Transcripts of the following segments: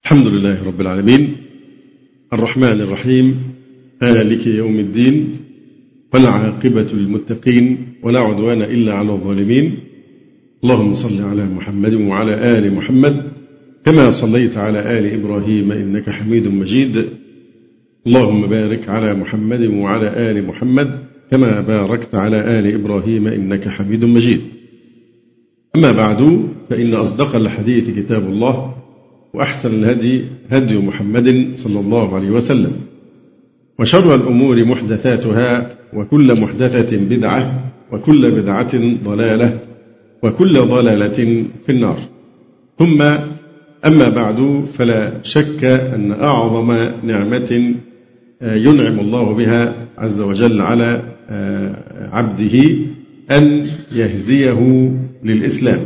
الحمد لله رب العالمين الرحمن الرحيم مالك يوم الدين والعاقبة للمتقين ولا عدوان إلا على الظالمين. اللهم صل على محمد وعلى آل محمد كما صليت على آل إبراهيم إنك حميد مجيد. اللهم بارك على محمد وعلى آل محمد كما باركت على آل إبراهيم إنك حميد مجيد. أما بعد، فإن أصدق الحديث كتاب الله، وأحسن الهدي هدي محمد صلى الله عليه وسلم، وشر الأمور محدثاتها، وكل محدثة بدعة، وكل بدعة ضلالة، وكل ضلالة في النار. ثم أما بعد، فلا شك أن أعظم نعمة ينعم الله بها عز وجل على عبده أن يهديه للإسلام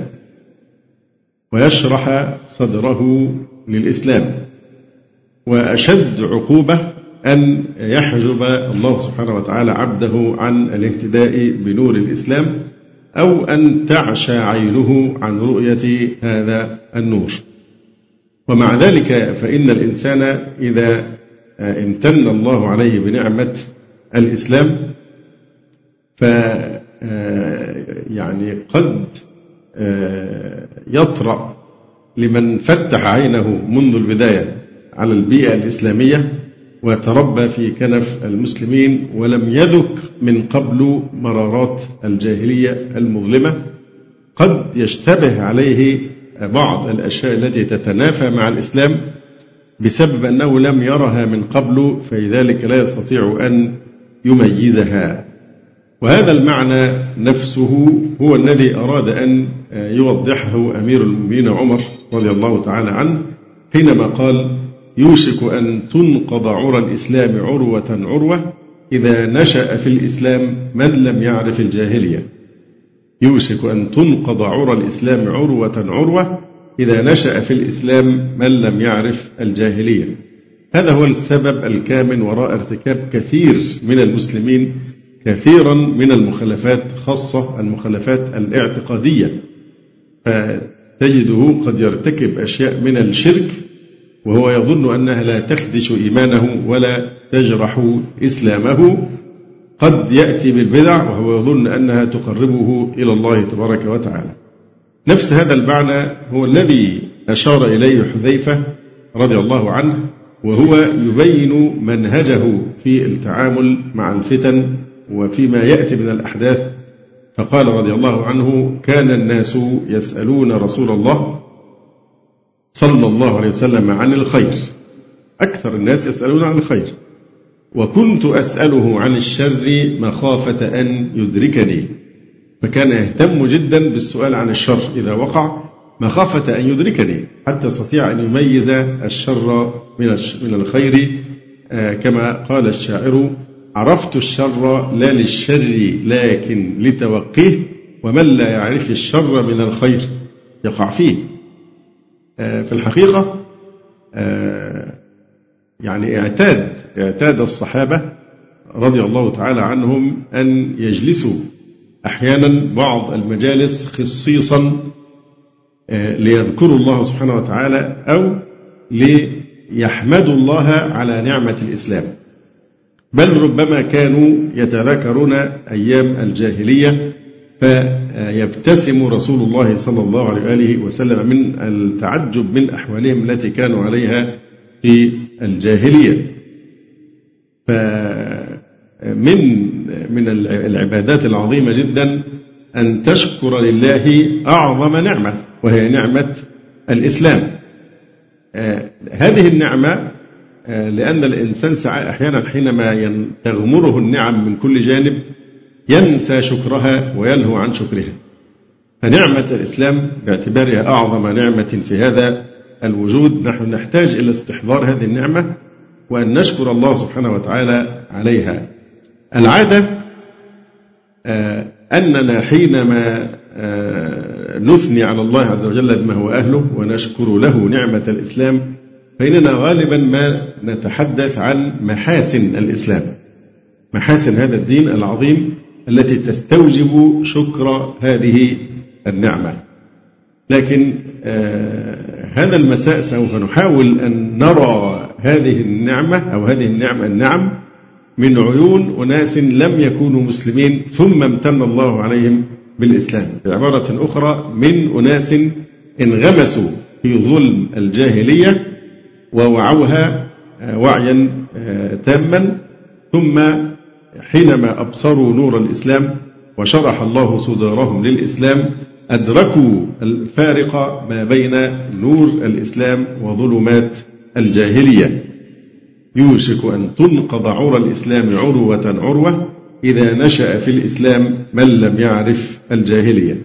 ويشرح صدره للإسلام، وأشد عقوبة أن يحجب الله سبحانه وتعالى عبده عن الاهتداء بنور الإسلام، أو أن تعشى عينه عن رؤية هذا النور. ومع ذلك فإن الإنسان إذا امتن الله عليه بنعمة الإسلام يعني قد يطرأ لمن فتح عينه منذ البداية على البيئة الإسلامية وتربى في كنف المسلمين ولم يذق من قبل مرارات الجاهلية المظلمة، قد يشتبه عليه بعض الأشياء التي تتنافى مع الإسلام بسبب أنه لم يرها من قبل، فلذلك لا يستطيع أن يميزها. وهذا المعنى نفسه هو الذي أراد أن يوضحه أمير المؤمنين عمر رضي الله تعالى عنه حينما قال: يوشك أن تنقض عرى الإسلام عروة عروة إذا نشأ في الإسلام من لم يعرف الجاهلية. يوشك أن تنقض عرى الإسلام عروة عروة إذا نشأ في الإسلام من لم يعرف الجاهلية. هذا هو السبب الكامن وراء ارتكاب كثير من المسلمين كثيرا من المخالفات، خاصة المخالفات الاعتقادية، فتجده قد يرتكب أشياء من الشرك وهو يظن أنها لا تخدش إيمانه ولا تجرح إسلامه، قد يأتي بالبدع وهو يظن أنها تقربه إلى الله تبارك وتعالى. نفس هذا المعنى هو الذي أشار إليه حذيفة رضي الله عنه وهو يبين منهجه في التعامل مع الفتن وفيما يأتي من الأحداث، فقال رضي الله عنه: كان الناس يسألون رسول الله صلى الله عليه وسلم عن الخير، أكثر الناس يسألون عن الخير، وكنت أسأله عن الشر مخافة أن يدركني. فكان يهتم جدا بالسؤال عن الشر إذا وقع مخافة أن يدركني، حتى يستطيع أن يميز الشر من الخير، كما قال الشاعر: عرفت الشر لا للشر لكن لتوقيه، ومن لا يعرف الشر من الخير يقع فيه. في الحقيقة يعني اعتاد الصحابة رضي الله تعالى عنهم أن يجلسوا أحيانا بعض المجالس خصيصا ليذكروا الله سبحانه وتعالى أو ليحمدوا الله على نعمة الإسلام، بل ربما كانوا يتذكرون أيام الجاهلية فيبتسم رسول الله صلى الله عليه وآله وسلم من التعجب من أحوالهم التي كانوا عليها في الجاهلية. فمن العبادات العظيمة جدا أن تشكر لله أعظم نعمة، وهي نعمة الإسلام. هذه النعمة لأن الإنسان أحيانا حينما تغمره النعم من كل جانب ينسى شكرها ويلهو عن شكرها، فنعمة الإسلام باعتبارها أعظم نعمة في هذا الوجود نحن نحتاج إلى استحضار هذه النعمة وأن نشكر الله سبحانه وتعالى عليها. العادة أننا حينما نثني على الله عز وجل بما هو أهله ونشكر له نعمة الإسلام فإننا غالبا ما نتحدث عن محاسن الإسلام، محاسن هذا الدين العظيم التي تستوجب شكر هذه النعمة. لكن هذا المساء سوف نحاول أن نرى هذه النعمة أو هذه النعم من عيون أناس لم يكونوا مسلمين ثم امتن الله عليهم بالإسلام. بعبارة أخرى، من أناس انغمسوا في ظلم الجاهلية ووعوها وعيا تاما، ثم حينما أبصروا نور الإسلام وشرح الله صدورهم للإسلام أدركوا الفارق ما بين نور الإسلام وظلمات الجاهلية. يوشك أن تنقض عرى الإسلام عروة عروة إذا نشأ في الإسلام من لم يعرف الجاهلية.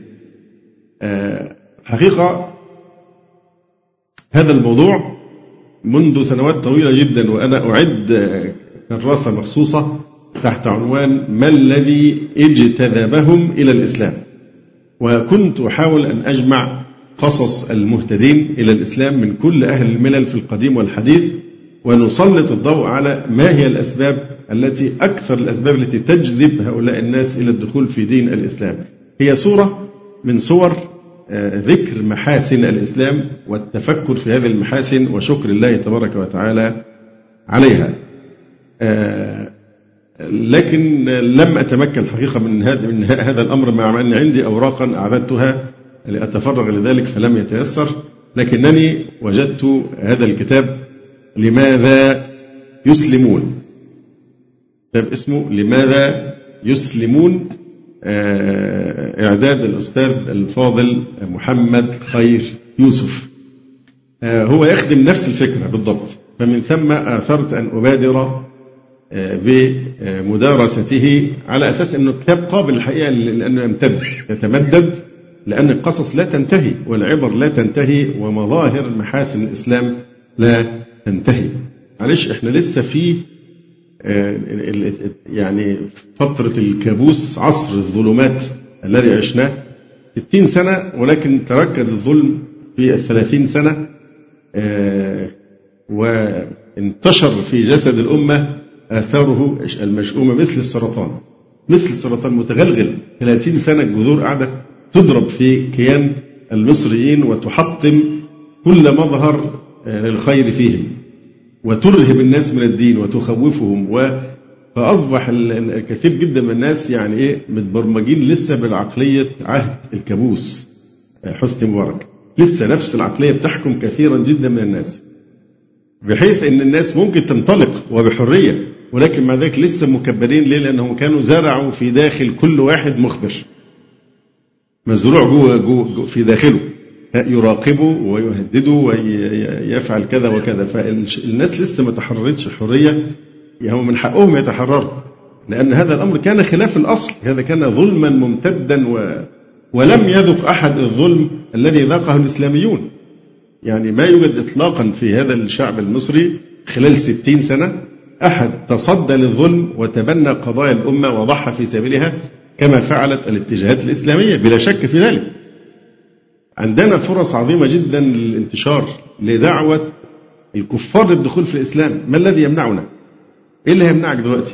حقيقة هذا الموضوع منذ سنوات طويلة جدا وأنا أعد كراسة مخصوصة تحت عنوان ما الذي اجتذبهم إلى الإسلام، وكنت أحاول أن أجمع قصص المهتدين إلى الإسلام من كل أهل الملل في القديم والحديث، ونسلط الضوء على ما هي الأسباب التي أكثر الأسباب التي تجذب هؤلاء الناس إلى الدخول في دين الإسلام. هي صورة من صور ذكر محاسن الإسلام والتفكر في هذه المحاسن وشكر الله تبارك وتعالى عليها. لكن لم أتمكن الحقيقة من هذا الأمر، مع أن عندي أوراقا أعددتها لأتفرغ لذلك فلم يتيسر. لكنني وجدت هذا الكتاب لماذا يسلمون، كتاب اسمه لماذا يسلمون، إعداد الأستاذ الفاضل محمد خير يوسف. هو يخدم نفس الفكرة بالضبط، فمن ثم آثرت أن أبادر بمدارسته على أساس أنه كتاب قابل الحقيقة لأنه يتمدد، لأن القصص لا تنتهي والعبر لا تنتهي ومظاهر محاسن الإسلام لا تنتهي. معلش احنا لسه في يعني فترة الكابوس، عصر الظلمات الذي عشناه 60 سنة، ولكن تركز الظلم في 30 سنة وانتشر في جسد الأمة آثاره المشؤومة مثل السرطان متغلغل. 30 سنة الجذور قاعدة تضرب في كيان المصريين وتحطم كل مظهر للخير فيهم وترهب الناس من الدين وتخوفهم، فأصبح الكثير جدا من الناس يعني متبرمجين لسه بالعقلية عهد الكابوس حسني مبارك، لسه نفس العقلية بتحكم كثيرا جدا من الناس، بحيث أن الناس ممكن تنطلق وبحرية، ولكن مع ذلك لسه مكبرين. ليه؟ لأنهم كانوا زرعوا في داخل كل واحد مخبر مزروع جوه في داخله، يراقبه ويهدده ويفعل كذا وكذا. فالناس لسه ما تحررتش حرية، هم من حقهم يتحرروا، لأن هذا الأمر كان خلاف الأصل، هذا كان ظلما ممتدا ولم يذق أحد الظلم الذي ذاقه الإسلاميون. يعني ما يوجد إطلاقا في هذا الشعب المصري خلال 60 سنة أحد تصدى للظلم وتبنى قضايا الأمة وضحى في سبيلها كما فعلت الاتجاهات الإسلامية، بلا شك في ذلك. عندنا فرص عظيمة جدا للانتشار لدعوة الكفار للدخول في الإسلام. ما الذي يمنعنا؟ إيه اللي يمنعك دلوقتي؟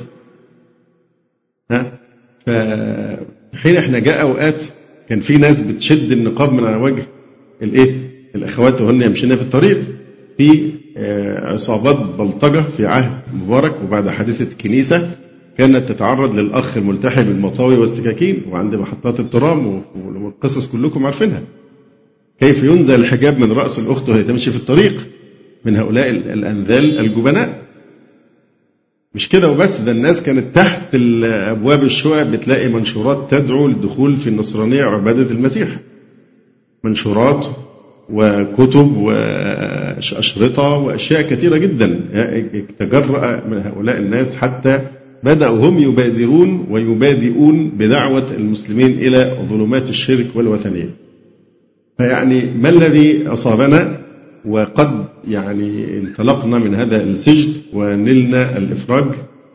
فحين احنا جاء أوقات كان في ناس بتشد النقاب من على وجه الأخوات وهن يمشين في الطريق، في عصابات بلطجة في عهد مبارك وبعد حادثة كنيسة كانت تتعرض للأخ الملتحي بالمطاوي والسكاكين وعند محطات الترام، والقصص كلكم عارفينها. كيف ينزل الحجاب من رأس الأخت وهي تمشي في الطريق من هؤلاء الأنذال الجبناء. مش كده وبس، ده الناس كانت تحت أبواب الشقق بتلاقي منشورات تدعو للدخول في النصرانية وعبادة المسيح، منشورات وكتب وأشرطة وأشياء كثيرة جدا. تجرأ من هؤلاء الناس حتى بدأوا هم يبادرون ويبادئون بدعوة المسلمين إلى ظلمات الشرك والوثنية. فيعني ما الذي أصابنا؟ وقد يعني انطلقنا من هذا السجن ونلنا الإفراج،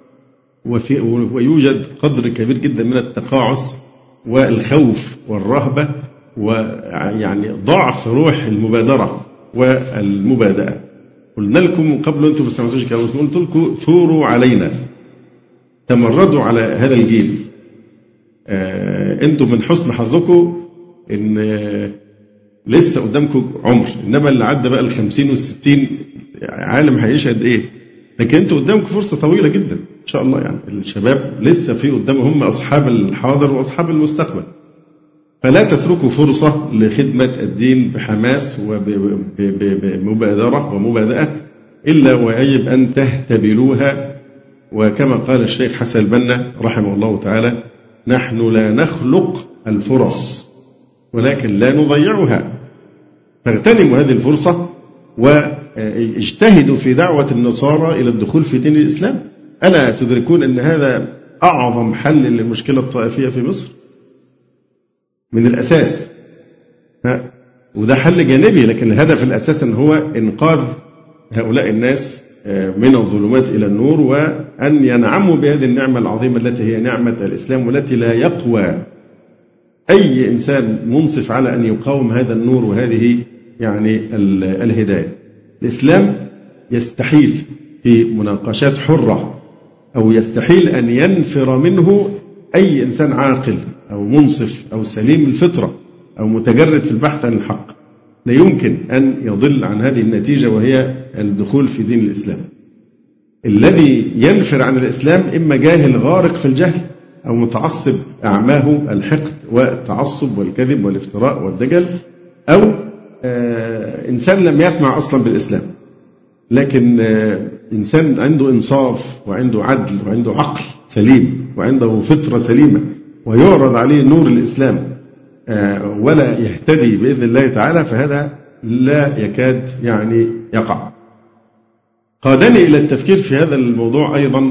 ويوجد قدر كبير جدا من التقاعس والخوف والرهبة ويعني ضعف روح المبادرة والمبادئة. قلنا لكم من قبل أنتم ما سمعتوش كلام، قلت لكم ثوروا علينا، تمردوا على هذا الجيل. أنتم من حسن حظكم إن لسه قدامكم عمر، إنما اللي عدى بقى 50 و60 عالم هيعيش قد إيه؟ لكن أنتوا قدامكم فرصة طويلة جدا إن شاء الله. يعني الشباب لسه في قدامهم، هم أصحاب الحاضر وأصحاب المستقبل، فلا تتركوا فرصة لخدمة الدين بحماس وبمبادرة ومبادئة، إلا ويجب أن تهتبلوها. وكما قال الشيخ حسن البنا رحمه الله تعالى: نحن لا نخلق الفرص ولكن لا نضيعها، فاغتنموا هذه الفرصة واجتهدوا في دعوة النصارى إلى الدخول في دين الإسلام. ألا تدركون أن هذا أعظم حل للمشكلة الطائفية في مصر من الأساس؟ وده حل جانبي، لكن الهدف الأساسي أن هو إنقاذ هؤلاء الناس من الظلمات إلى النور، وأن ينعموا بهذه النعمة العظيمة التي هي نعمة الإسلام، والتي لا يقوى أي إنسان منصف على أن يقاوم هذا النور وهذه يعني الهداية. الإسلام يستحيل في مناقشات حرة، أو يستحيل أن ينفر منه أي إنسان عاقل أو منصف أو سليم الفطرة أو متجرد في البحث عن الحق. لا يمكن أن يضل عن هذه النتيجة، وهي الدخول في دين الإسلام. الذي ينفر عن الإسلام إما جاهل غارق في الجهل، أو متعصب أعماه الحقد والتعصب والكذب والافتراء والدجل، أو إنسان لم يسمع أصلا بالإسلام، لكن إنسان عنده إنصاف وعنده عدل وعنده عقل سليم وعنده فطرة سليمة، ويعرض عليه نور الإسلام ولا يهتدي بإذن الله تعالى، فهذا لا يكاد يعني يقع. قادني إلى التفكير في هذا الموضوع أيضا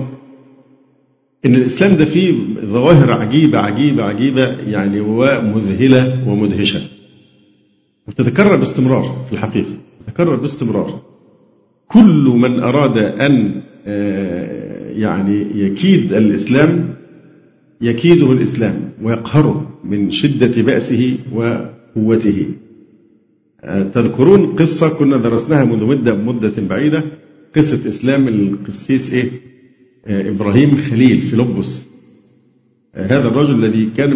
إن الإسلام ده فيه ظواهر عجيبة عجيبة عجيبة يعني، ومذهلة ومدهشة، وتتكرر باستمرار. في الحقيقة تتكرر باستمرار. كل من أراد أن يعني يكيد الإسلام يكيده الإسلام ويقهره من شدة بأسه وقوته. تذكرون قصة كنا درسناها منذ مدة بعيدة، قصة إسلام القسيس إبراهيم خليل في لبس. هذا الرجل الذي كان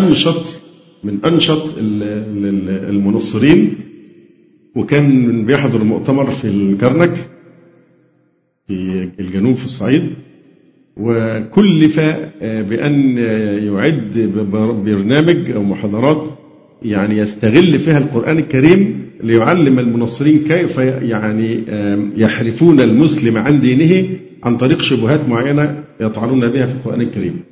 من أنشط المنصرين، وكان بيحضر مؤتمر في الكرنك في الجنوب في الصعيد، وكلف بأن يعد برنامج أو محاضرات يعني يستغل فيها القرآن الكريم ليعلم المنصرين كيف يعني يحرفون المسلم عن دينه عن طريق شبهات معينة يطعنون بها في القرآن الكريم.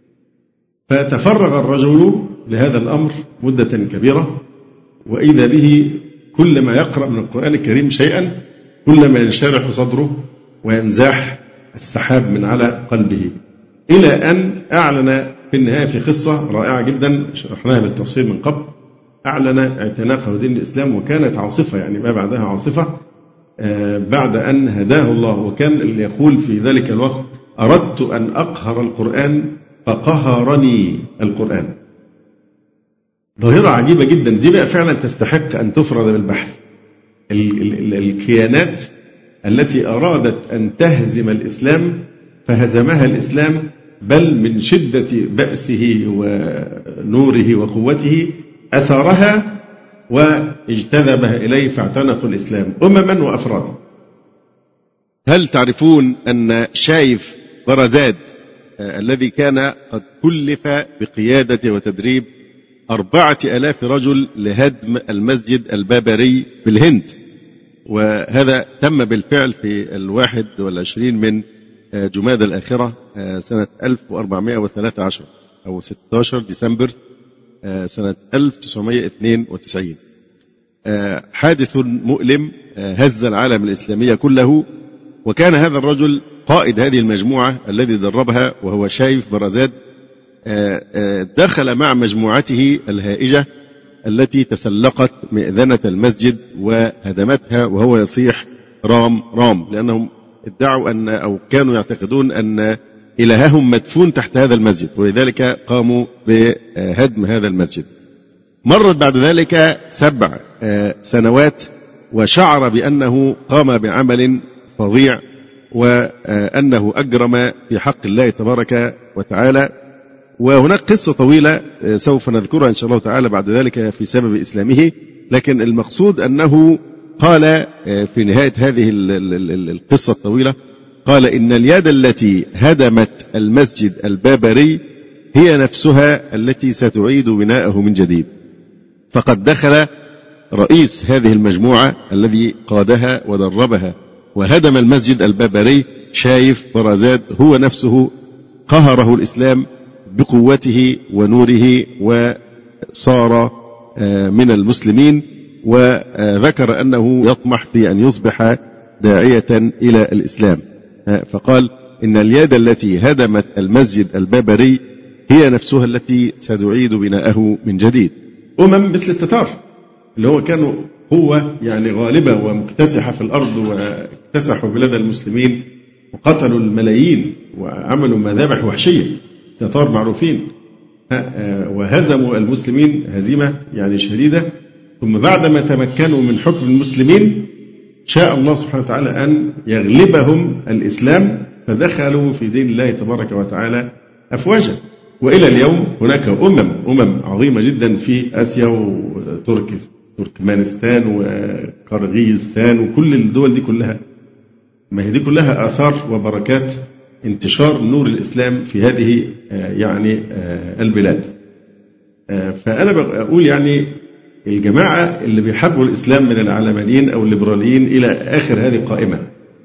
فتفرغ الرجل لهذا الأمر مدة كبيرة، وإذا به كلما يقرأ من القرآن الكريم شيئا كلما ينشرح صدره وينزاح السحاب من على قلبه، إلى أن أعلن في النهاية في قصة رائعة جدا شرحناها بالتفصيل من قبل، أعلن اعتناقه دين الإسلام، وكانت عاصفة يعني ما بعدها عاصفة بعد أن هداه الله. وكان اللي يقول في ذلك الوقت: أردت أن أقهر القرآن فقهرني القرآن. ظاهرة عجيبة جدا، دي بقى فعلا تستحق أن تفرد بالبحث. الكيانات التي أرادت أن تهزم الإسلام فهزمها الإسلام، بل من شدة بأسه ونوره وقوته أثارها واجتذبها إليه فاعتنقوا الإسلام أمما وأفرادا. هل تعرفون أن شايف برزاد الذي كان قد كلف بقيادة وتدريب 4000 رجل لهدم المسجد البابري بالهند، وهذا تم بالفعل في 21 من جمادى الآخرة سنة 1413 أو 16 ديسمبر سنة 1992. حادث مؤلم هز العالم الإسلامي كله، وكان هذا الرجل قائد هذه المجموعة الذي دربها وهو شايف برزاد. دخل مع مجموعته الهائجة التي تسلقت مئذنة المسجد وهدمتها وهو يصيح رام رام، لأنهم ادعوا أن أو كانوا يعتقدون أن إلههم مدفون تحت هذا المسجد، ولذلك قاموا بهدم هذا المسجد. مرت بعد ذلك 7 سنوات، وشعر بأنه قام بعمل فظيع وأنه أجرم في حق الله تبارك وتعالى. وهناك قصة طويلة سوف نذكرها إن شاء الله تعالى بعد ذلك في سبب إسلامه، لكن المقصود أنه قال في نهاية هذه القصة الطويلة، قال إن اليد التي هدمت المسجد البابري هي نفسها التي ستعيد بناءه من جديد. فقد دخل رئيس هذه المجموعة الذي قادها ودربها وهدم المسجد البابري شايف برازاد هو نفسه قهره الإسلام بقوته ونوره وصار من المسلمين، وذكر أنه يطمح في أن يصبح داعية إلى الإسلام. فقال إن اليد التي هدمت المسجد البابري هي نفسها التي ستعيد بناءه من جديد. مثل التتار اللي هو كانوا قوة يعني غالبة ومكتسحة في الأرض، واكتسحوا بلاد المسلمين وقتلوا الملايين وعملوا مذابح وحشية. التتار معروفين، وهزموا المسلمين هزيمة يعني شديدة. ثم بعدما تمكنوا من حكم المسلمين شاء الله سبحانه وتعالى أن يغلبهم الإسلام، فدخلوا في دين الله تبارك وتعالى أفواجا. وإلى اليوم هناك أمم عظيمة جدا في آسيا وتركمانستان وقرغيزستان وكل الدول دي كلها، ما هي دي كلها آثار وبركات انتشار نور الإسلام في هذه يعني البلاد. فأنا بقول يعني الجماعة اللي بيحاربوا الإسلام من العلمانيين أو الليبراليين إلى آخر هذه القائمة،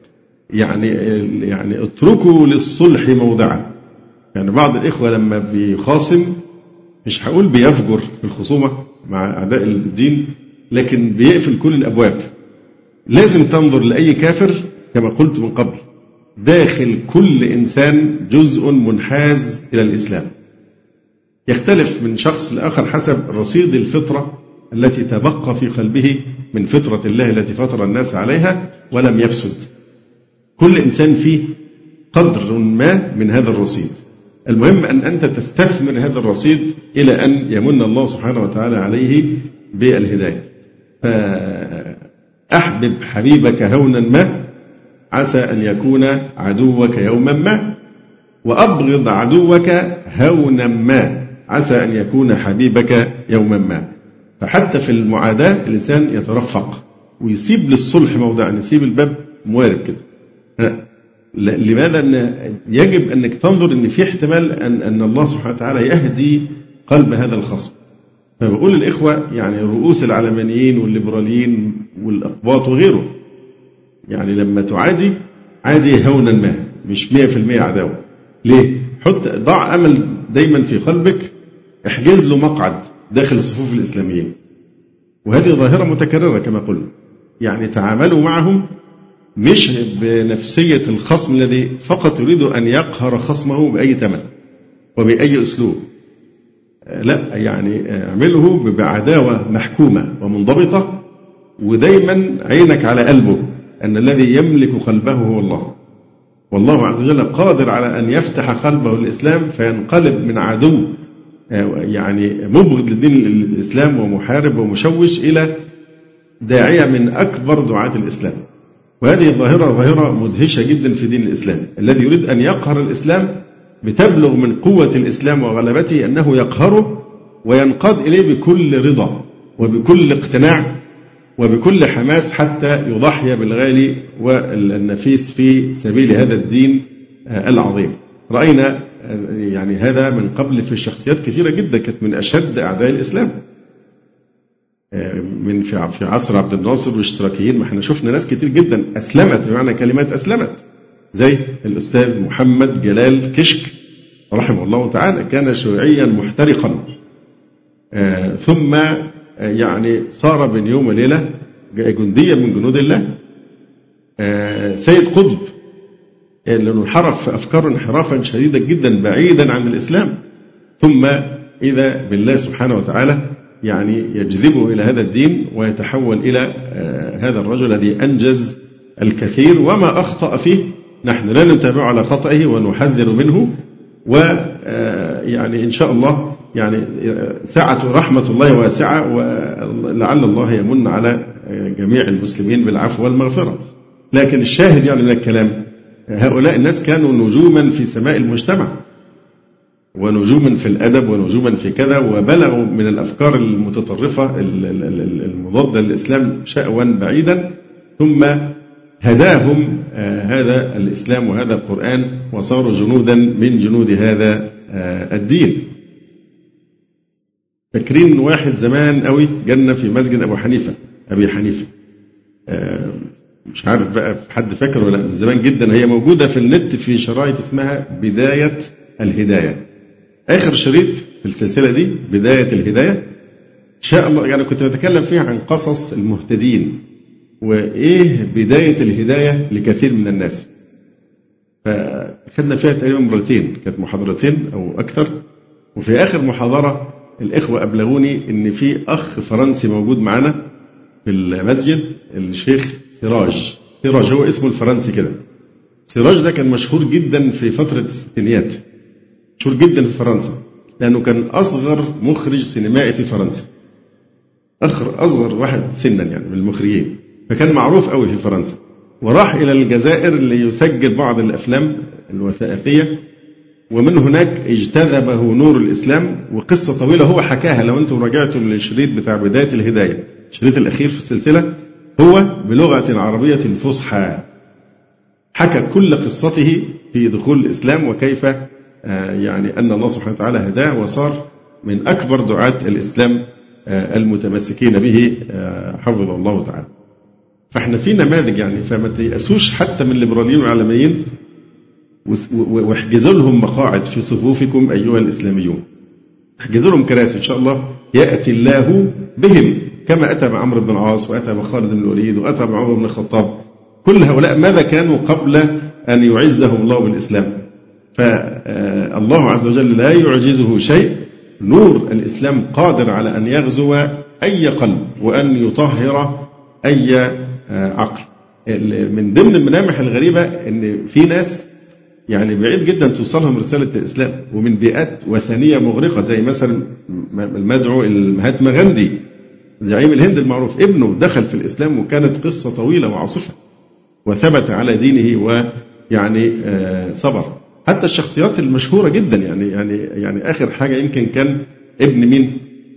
يعني اتركوا للصلح موضعا. يعني بعض الإخوة لما بيخاصم، مش هقول بيفجر في الخصومة مع أعداء الدين، لكن بيقفل كل الأبواب. لازم تنظر لأي كافر كما قلت من قبل، داخل كل إنسان جزء منحاز إلى الإسلام، يختلف من شخص لآخر حسب رصيد الفطرة التي تبقى في قلبه من فطرة الله التي فطر الناس عليها ولم يفسد. كل إنسان فيه قدر ما من هذا الرصيد. المهم أن أنت تستثمر هذا الرصيد إلى أن يمن الله سبحانه وتعالى عليه بالهداية. فأحبب حبيبك هونا ما عسى أن يكون عدوك يوما ما، وأبغض عدوك هونا ما عسى أن يكون حبيبك يوما ما. فحتى في المعاداة الإنسان يترفق ويسيب للصلح موضع، يسيب الباب موارب كده. لماذا؟ أن يجب أنك تنظر أن في احتمال أن الله سبحانه وتعالى يهدي قلب هذا الخصم. فبقول للإخوة يعني رؤوس العلمانيين والليبراليين والأقباط وغيره، يعني لما تعادي عادي هونا ما، مش 100% عداوة. ليه؟ ضع أمل دايما في قلبك، احجز له مقعد داخل الصفوف الإسلاميين. وهذه ظاهرة متكررة كما قلنا. يعني تعاملوا معهم مش بنفسية الخصم الذي فقط يريد أن يقهر خصمه بأي ثمن وبأي أسلوب. لا، يعني اعمله بعداوة محكومة ومنضبطة، ودايما عينك على قلبه أن الذي يملك قلبه هو الله، والله عز وجل قادر على أن يفتح قلبه للإسلام فينقلب من عدو يعني مبغض للدين الإسلام ومحارب ومشوش إلى داعية من أكبر دعاة الإسلام. وهذه ظاهرة مدهشة جدا في دين الإسلام. الذي يريد أن يقهر الإسلام بتبلغ من قوة الإسلام وغلبته أنه يقهره وينقاد إليه بكل رضا وبكل اقتناع وبكل حماس حتى يضحي بالغالي والنفيس في سبيل هذا الدين العظيم. رأينا يعني هذا من قبل في شخصيات كثيرة جدا كانت من أشد أعداء الإسلام، من في عصر عبد الناصر والاشتراكيين. ما احنا شفنا ناس كتير جدا أسلمت بمعنى كلمات أسلمت، زي الأستاذ محمد جلال كشك رحمه الله تعالى، كان شيوعيا محترقا، ثم يعني صار بين يوم وليلة جنديا من جنود الله. سيد قطب اللي انحرف في أفكاره انحرافا شديدا جدا بعيدا عن الإسلام، ثم إذا بالله سبحانه وتعالى يعني يجذبه إلى هذا الدين ويتحول إلى هذا الرجل الذي أنجز الكثير وما أخطأ فيه نحن لا نتابع على خطئه ونحذر منه. ويعني إن شاء الله يعني سعة رحمة الله واسعة، ولعل الله يمن على جميع المسلمين بالعفو والمغفرة. لكن الشاهد يعني من الكلام، هؤلاء الناس كانوا نجوما في سماء المجتمع، ونجوما في الأدب ونجوما في كذا، وبلغوا من الأفكار المتطرفة المضادة للإسلام شأوا بعيدا، ثم هداهم هذا الإسلام وهذا القرآن وصاروا جنودا من جنود هذا الدين. فاكرين واحد زمان قوي جنة في مسجد أبي حنيفة، مش عارف بقى حد فاكر ولا، من زمان جدا، هي موجودة في النت في شرايط اسمها بداية الهداية. آخر شريط في السلسلة دي بداية الهداية إن شاء الله، يعني كنت بتكلم فيها عن قصص المهتدين وإيه بداية الهداية لكثير من الناس. فخدنا فيها تقريبا مرتين، كانت محاضرتين أو أكثر. وفي آخر محاضرة الإخوة أبلغوني إن في أخ فرنسي موجود معنا في المسجد، الشيخ سراج هو اسمه الفرنسي كده. سراج ده كان مشهور جدا في فترة الستينيات، مشهور جدا في فرنسا، لأنه كان أصغر مخرج سينمائي في فرنسا، أصغر واحد سنا يعني من المخرجين، فكان معروف قوي في فرنسا. وراح إلى الجزائر ليسجل بعض الأفلام الوثائقية، ومن هناك اجتذبه نور الإسلام. وقصة طويلة هو حكاها، لو أنتم رجعتوا للشريط بتاع بداية الهداية، الشريط الأخير في السلسلة، هو بلغة عربية فصحى حكى كل قصته في دخول الإسلام، وكيف يعني أن الله سبحانه وتعالى هداه وصار من أكبر دعاة الإسلام المتمسكين به حفظه الله تعالى. فإحنا في نماذج يعني، فما تيأسوش حتى من الليبراليين والعلمانيين، واحجزوا لهم مقاعد في صفوفكم أيها الإسلاميون، احجزوا لهم كراسي إن شاء الله يأتي الله بهم، كما أتى بعمرو بن العاص وأتى بخالد بن الوليد وأتى بعمر بن الخطاب. كل هؤلاء ماذا كانوا قبل أن يعزهم الله بالإسلام؟ فالله عز وجل لا يعجزه شيء. نور الإسلام قادر على أن يغزو أي قلب وأن يطهر أي عقل. من ضمن الملامح الغريبة أن في ناس يعني بعيد جدا توصلهم رسالة الإسلام، ومن بيئات وثنية مغرقة، زي مثلا المدعو المهاتما غاندي زعيم الهند المعروف، ابنه دخل في الإسلام، وكانت قصة طويلة وعاصفة، وثبت على دينه ويعني صبر. حتى الشخصيات المشهورة جدا يعني آخر حاجة يمكن كان ابن مين؟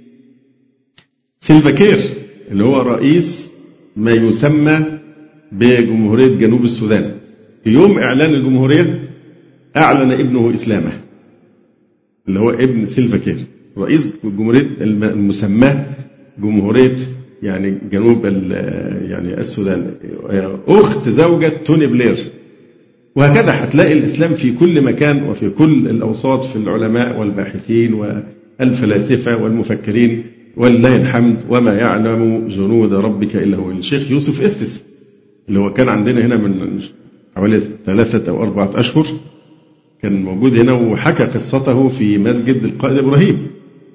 سيلفا كير، اللي هو رئيس ما يسمى بجمهورية جنوب السودان. في يوم إعلان الجمهورية أعلن ابنه إسلامه، اللي هو ابن سيلفا كير، رئيس جمهورية المسماه جمهورية يعني جنوب يعني السودان، أخت زوجة توني بلير. وهكذا هتلاقي الإسلام في كل مكان وفي كل الأوساط، في العلماء والباحثين والفلاسفة والمفكرين، ولله الحمد. وما يعلم جنود ربك إلا هو. الشيخ يوسف إستس اللي هو كان عندنا هنا من حوالي 3 أو 4 أشهر، كان موجود هنا وحكى قصته في مسجد القائد إبراهيم،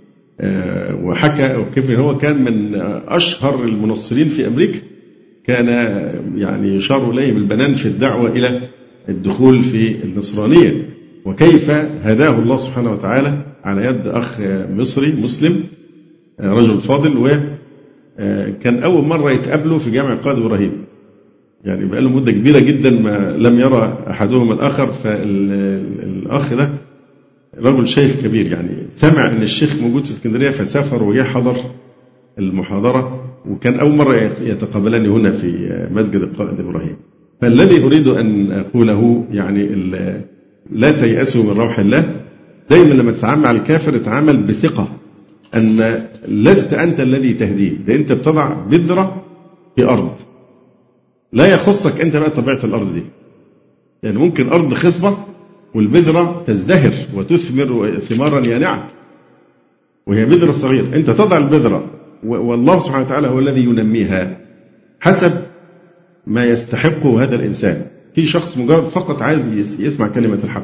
وحكى كيف هو كان من أشهر المنصرين في أمريكا، كان يعني يشار إليه بالبنان في الدعوة إلى الدخول في النصرانية، وكيف هداه الله سبحانه وتعالى على يد أخ مصري مسلم رجل فاضل. وكان أول مرة يتقابلوا في جامع القائد إبراهيم، يعني بقى له مدة كبيرة جدا ما لم يرى أحدهما الآخر. فالأخ ده رجل شيخ كبير، يعني سمع أن الشيخ موجود في اسكندرية فسافر وجاء حضر المحاضرة، وكان أول مرة يتقابلان هنا في مسجد القائد إبراهيم. فالذي أريد أن أقوله يعني لا تيأسوا من روح الله. دايما لما تتعامل مع الكافر اتعامل بثقة أن لست أنت الذي تهديه، ده أنت بتضع بذرة في أرض، لا يخصك أنت بقى طبيعة الأرض دي. يعني ممكن أرض خصبة والبذرة تزدهر وتثمر ثمارا يانعة، وهي بذرة صغيرة، أنت تضع البذرة والله سبحانه وتعالى هو الذي ينميها حسب ما يستحقه هذا الإنسان. في شخص مجرد فقط عايز يسمع كلمة الحق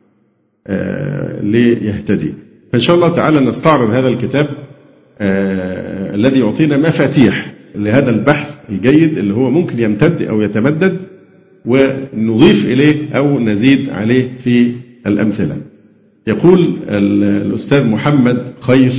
ليهتدي. فإن شاء الله تعالى نستعرض هذا الكتاب الذي يعطينا مفاتيح لهذا البحث الجيد اللي هو ممكن يمتد أو يتمدد، ونضيف إليه أو نزيد عليه في الأمثلة. يقول الأستاذ محمد خير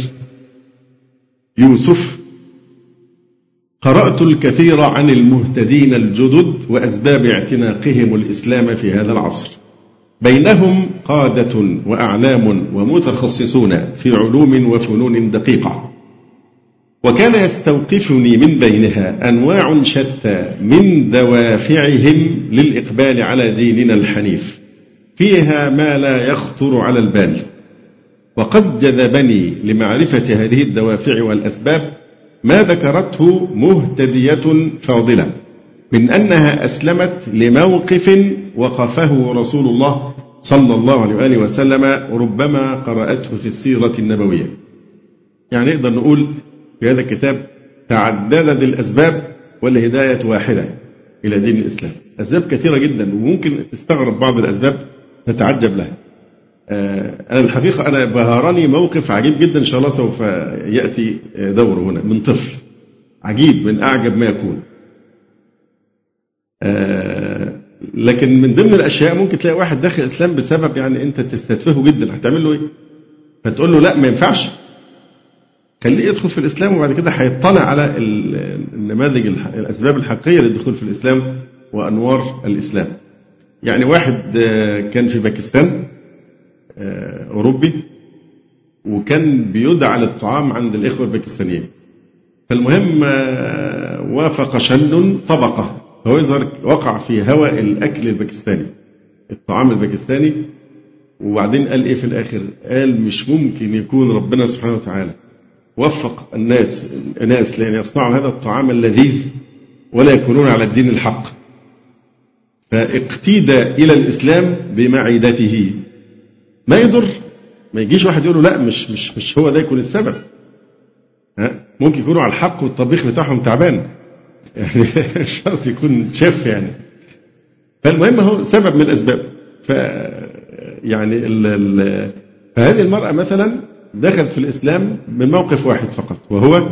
يوسف: قرأت الكثير عن المهتدين الجدد وأسباب اعتناقهم الإسلام في هذا العصر، بينهم قادة وأعلام ومتخصصون في علوم وفنون دقيقة، وكان يستوقفني من بينها أنواع شتى من دوافعهم للإقبال على ديننا الحنيف، فيها ما لا يخطر على البال. وقد جذبني لمعرفة هذه الدوافع والأسباب ما ذكرته مهتدية فاضلة من أنها أسلمت لموقف وقفه رسول الله صلى الله عليه وآله وسلم، ربما قرأته في السيرة النبوية. يعني نقدر نقول في هذا الكتاب تعددت الأسباب والهداية واحدة إلى دين الإسلام. أسباب كثيرة جدا، وممكن تستغرب بعض الأسباب تتعجب لها. أنا الحقيقة أنا بهرني موقف عجيب جدا، إن شاء الله سوف يأتي دوره هنا، من طفل عجيب من أعجب ما يكون. لكن من ضمن الأشياء ممكن تلاقي واحد داخل الإسلام بسبب يعني أنت تستتفهه جدا، هتعمل له إيه؟ فتقول له لا ما ينفعش، خليه يدخل في الإسلام، وبعد كده هيطلع على النماذج الأسباب الحقيقية للدخول في الإسلام وأنوار الإسلام. يعني واحد كان في باكستان أوروبي، وكان بيدعى للطعام عند الإخوة الباكستانيين. فالمهم وافق شن طبقة، فهو يظهر وقع في هوى الأكل الباكستاني، الطعام الباكستاني. وبعدين قال إيه في الآخر؟ قال مش ممكن يكون ربنا سبحانه وتعالى وفق الناس لأن يصنعوا هذا الطعام اللذيذ ولا يكونون على الدين الحق، فاقتيد إلى الإسلام بمعدته. ما يضر، ما يجيش واحد يقول له لا مش هو ده يكون السبب. ممكن يكونوا على الحق والطبيخ بتاعهم تعبان، يعني شرط يكون شيف يعني. فالمهم هو سبب من الأسباب. يعني فهذه المرأة مثلا دخلت في الإسلام من موقف واحد فقط، وهو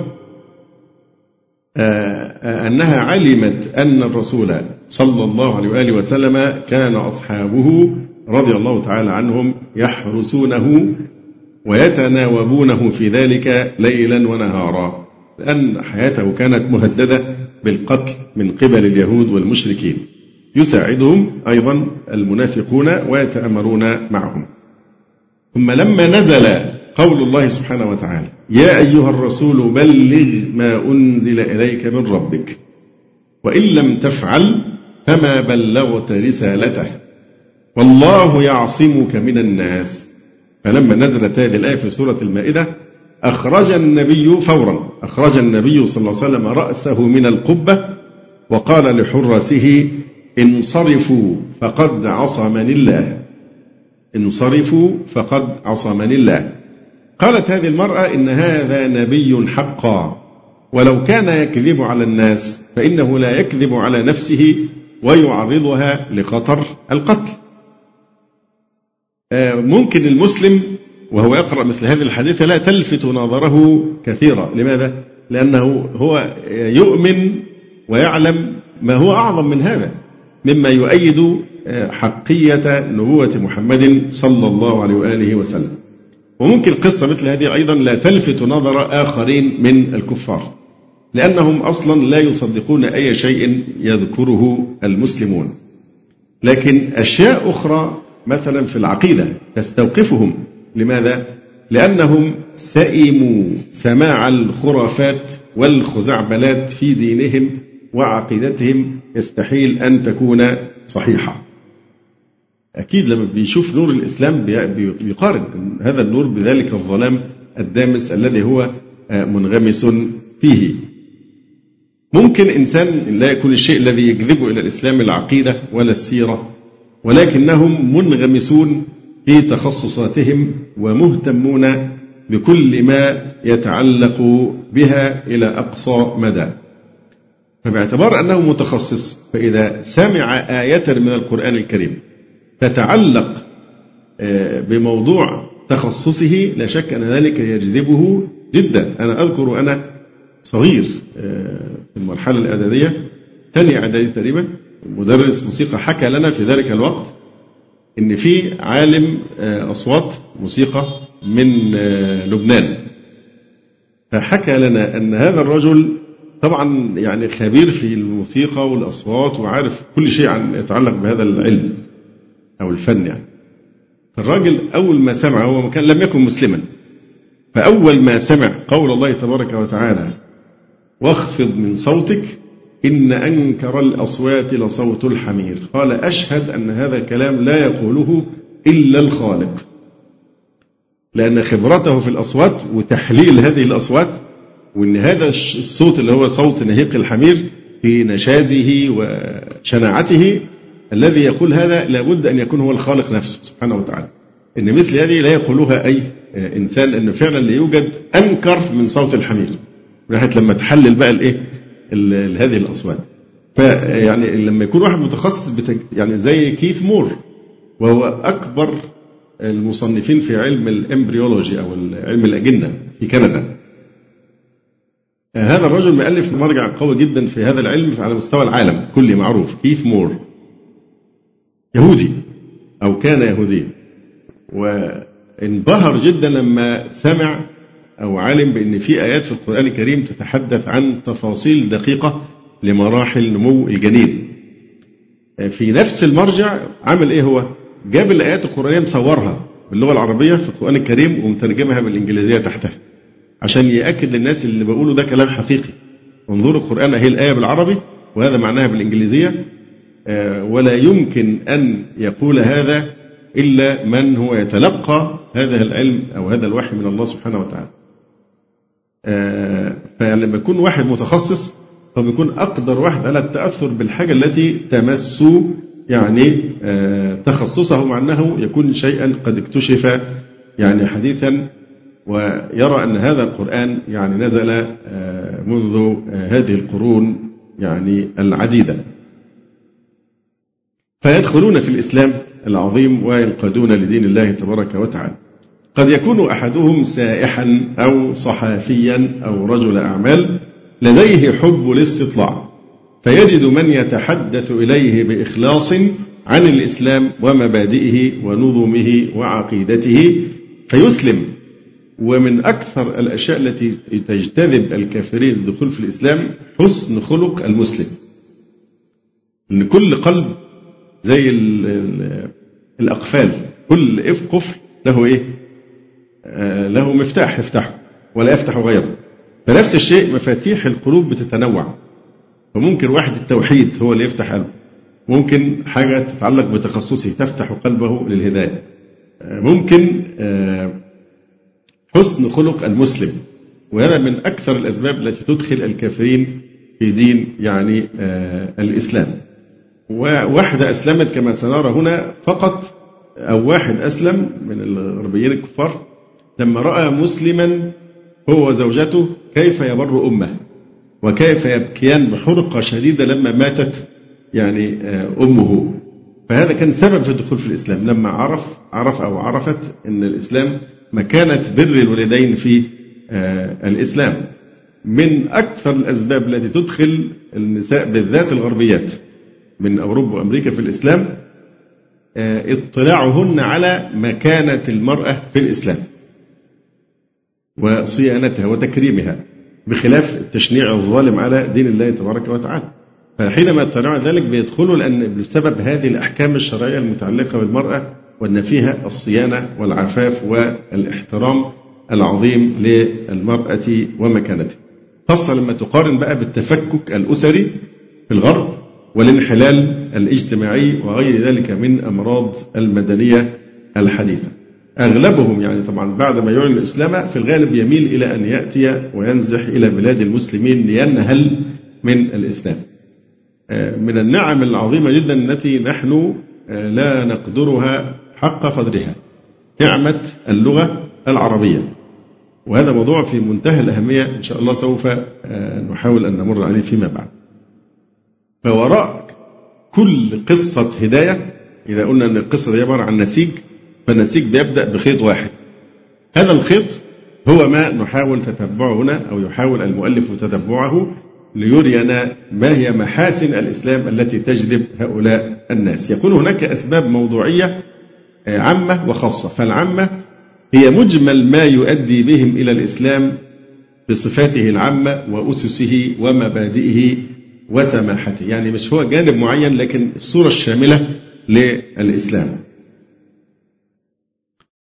أنها علمت أن الرسول صلى الله عليه وآله وسلم كان أصحابه رضي الله تعالى عنهم يحرسونه ويتناوبونه في ذلك ليلا ونهارا، لأن حياته كانت مهددة بالقتل من قبل اليهود والمشركين، يساعدهم أيضا المنافقون ويتأمرون معهم. ثم لما نزل قول الله سبحانه وتعالى يا أيها الرسول بلغ ما أنزل إليك من ربك وإن لم تفعل فما بلغت رسالته والله يعصمك من الناس، فلما نزلت هذه الآية في سورة المائدة أخرج النبي صلى الله عليه وسلم رأسه من القبة وقال لحرسه انصرفوا فقد عصمني الله، انصرفوا فقد عصمني الله. قالت هذه المرأة إن هذا نبي حقا، ولو كان يكذب على الناس فإنه لا يكذب على نفسه ويعرضها لخطر القتل. ممكن المسلم وهو يقرأ مثل هذه الحديثة لا تلفت نظره كثيرا. لماذا؟ لأنه هو يؤمن ويعلم ما هو أعظم من هذا مما يؤيد حقية نبوة محمد صلى الله عليه وآله وسلم. وممكن قصة مثل هذه أيضا لا تلفت نظر آخرين من الكفار، لأنهم أصلا لا يصدقون أي شيء يذكره المسلمون. لكن أشياء أخرى مثلا في العقيدة تستوقفهم. لماذا؟ لأنهم سئموا سماع الخرافات والخزعبلات في دينهم وعقيدتهم يستحيل أن تكون صحيحة. أكيد لما بيشوف نور الإسلام بيقارن هذا النور بذلك الظلام الدامس الذي هو منغمس فيه. ممكن إنسان لا يكون الشيء الذي يجذبه إلى الإسلام العقيدة ولا السيرة، ولكنهم منغمسون في تخصصاتهم ومهتمون بكل ما يتعلق بها إلى أقصى مدى. فباعتبار أنه متخصص، فإذا سمع آية من القرآن الكريم تتعلق بموضوع تخصصه لا شك أن ذلك يجذبه جدا. أنا أذكر أنا صغير في المرحلة الإعدادية، ثانية إعدادية تقريبا، مدرس موسيقى حكى لنا في ذلك الوقت إن في عالم أصوات موسيقى من لبنان، فحكى لنا أن هذا الرجل طبعا يعني خبير في الموسيقى والأصوات وعارف كل شيء عن يتعلق بهذا العلم أو الفن يعني. الراجل أول ما سمع، هو لم يكن مسلما، فأول ما سمع قول الله تبارك وتعالى واخفض من صوتك إن أنكر الأصوات لصوت الحمير، قال أشهد أن هذا الكلام لا يقوله إلا الخالق، لأن خبرته في الأصوات وتحليل هذه الأصوات، وأن هذا الصوت اللي هو صوت نهيق الحمير في نشازه وشناعته، الذي يقول هذا لابد أن يكون هو الخالق نفسه سبحانه وتعالى، إن مثل هذه لا يقولها أي إنسان، أنه فعلا لا يوجد أنكر من صوت الحمير، راحت لما تحلل بقى هذه الأصوات. فيعني لما يكون واحد متخصص يعني زي كيث مور، وهو أكبر المصنفين في علم الإمبريولوجي أو علم الأجنة في كندا، هذا الرجل مؤلف مرجع قوي جدا في هذا العلم على مستوى العالم كله، معروف كيث مور، يهودي أو كان يهوديا، وانبهر جدا لما سمع أو علم بأن في آيات في القرآن الكريم تتحدث عن تفاصيل دقيقة لمراحل نمو الجنين. في نفس المرجع عمل إيه؟ هو جاب الآيات القرآنية مصورها باللغة العربية في القرآن الكريم ومترجمها بالإنجليزية تحتها، عشان يأكد للناس اللي بقوله ده كلام حقيقي. انظروا القرآن هي الآية بالعربي وهذا معناها بالإنجليزية، ولا يمكن أن يقول هذا إلا من هو يتلقى هذا العلم أو هذا الوحي من الله سبحانه وتعالى. فلما يكون واحد متخصص فبيكون أقدر واحد على التأثر بالحاجة التي تمس يعني تخصصه، مع أنه يكون شيئا قد اكتشف يعني حديثا، ويرى أن هذا القرآن يعني نزل منذ هذه القرون يعني العديدة. فيدخلون في الإسلام العظيم وينقادون لدين الله تبارك وتعالى. قد يكون أحدهم سائحا أو صحافيا أو رجل أعمال لديه حب الاستطلاع، فيجد من يتحدث إليه بإخلاص عن الإسلام ومبادئه ونظمه وعقيدته فيسلم. ومن أكثر الأشياء التي تجتذب الكافرين للدخول في الإسلام حسن خلق المسلم، إن كل قلب زي الأقفال، كل قفل له إيه؟ له مفتاح يفتحه ولا يفتح غيره. فنفس الشيء مفاتيح القلوب بتتنوع، فممكن واحد التوحيد هو اللي يفتح قلبه، ممكن حاجة تتعلق بتخصصه تفتح قلبه للهداية، ممكن حسن خلق المسلم، وهذا من أكثر الأسباب التي تدخل الكافرين في دين يعني الإسلام. وواحدة أسلمت كما سنرى هنا فقط، أو واحد أسلم من الغربيين الكفار لما رأى مسلما هو وزوجته كيف يبر أمه وكيف يبكيان بحرقة شديدة لما ماتت يعني أمه، فهذا كان سبب في الدخول في الإسلام، لما عرفت أن الإسلام مكانة بر الوالدين في الإسلام. من أكثر الأسباب التي تدخل النساء بالذات الغربيات من أوروبا وأمريكا في الإسلام اطلاعهن على مكانة المرأة في الإسلام وصيانتها وتكريمها، بخلاف التشنيع الظالم على دين الله تبارك وتعالى. فحينما يطلعون ذلك بيدخلوا لأن بسبب هذه الأحكام الشرعية المتعلقة بالمرأة وأن فيها الصيانة والعفاف والاحترام العظيم للمرأة ومكانتها، خاصة لما تقارن بقى بالتفكك الأسري في الغرب والانحلال الاجتماعي وغير ذلك من أمراض المدنية الحديثة. أغلبهم يعني طبعا بعد ما يعلن الإسلام في الغالب يميل إلى أن يأتي وينزح إلى بلاد المسلمين لينهل من الإسلام. من النعم العظيمة جدا التي نحن لا نقدرها حق قدرها نعمة اللغة العربية، وهذا موضوع في منتهى الأهمية إن شاء الله سوف نحاول أن نمر عليه فيما بعد. فوراء كل قصة هداية، إذا قلنا أن القصة دي عبارة عن نسيج، فالنسيج بيبدأ بخيط واحد، هذا الخيط هو ما نحاول تتبعه هنا أو يحاول المؤلف تتبعه ليرينا ما هي محاسن الإسلام التي تجذب هؤلاء الناس. يكون هناك أسباب موضوعية عامة وخاصة، فالعامة هي مجمل ما يؤدي بهم إلى الإسلام بصفاته العامة وأسسه ومبادئه وسماحته، يعني مش هو جانب معين لكن الصورة الشاملة للإسلام.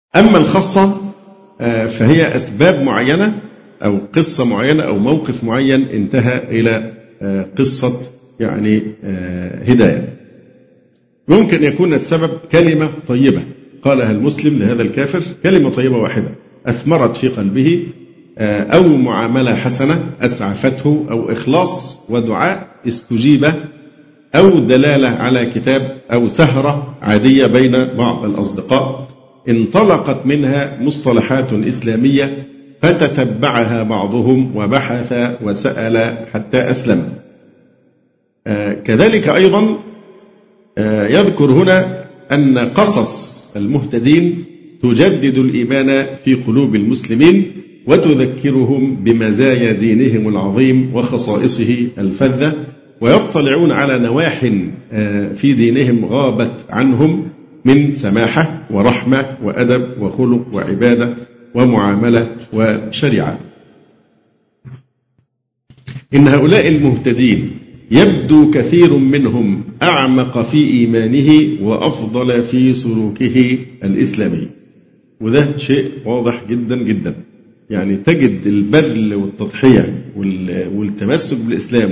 أما الخاصة فهي أسباب معينة أو قصة معينة أو موقف معين انتهى إلى قصة يعني هداية. ممكن يكون السبب كلمة طيبة قالها المسلم لهذا الكافر، كلمة طيبة واحدة أثمرت في قلبه، أو معاملة حسنة أسعفته، أو إخلاص ودعاء استجيب، أو دلالة على كتاب، أو سهرة عادية بين بعض الأصدقاء انطلقت منها مصطلحات إسلامية فتتبعها بعضهم وبحث وسأل حتى أسلم. كذلك أيضا يذكر هنا أن قصص المهتدين تجدد الإيمان في قلوب المسلمين وتذكرهم بمزايا دينهم العظيم وخصائصه الفذة، ويطلعون على نواح في دينهم غابت عنهم من سماحة ورحمة وأدب وخلق وعبادة ومعاملة وشريعة. إن هؤلاء المهتدين يبدو كثير منهم أعمق في إيمانه وأفضل في سلوكه الإسلامي، وده شيء واضح جدا جدا. يعني تجد البذل والتضحية والتمسك بالإسلام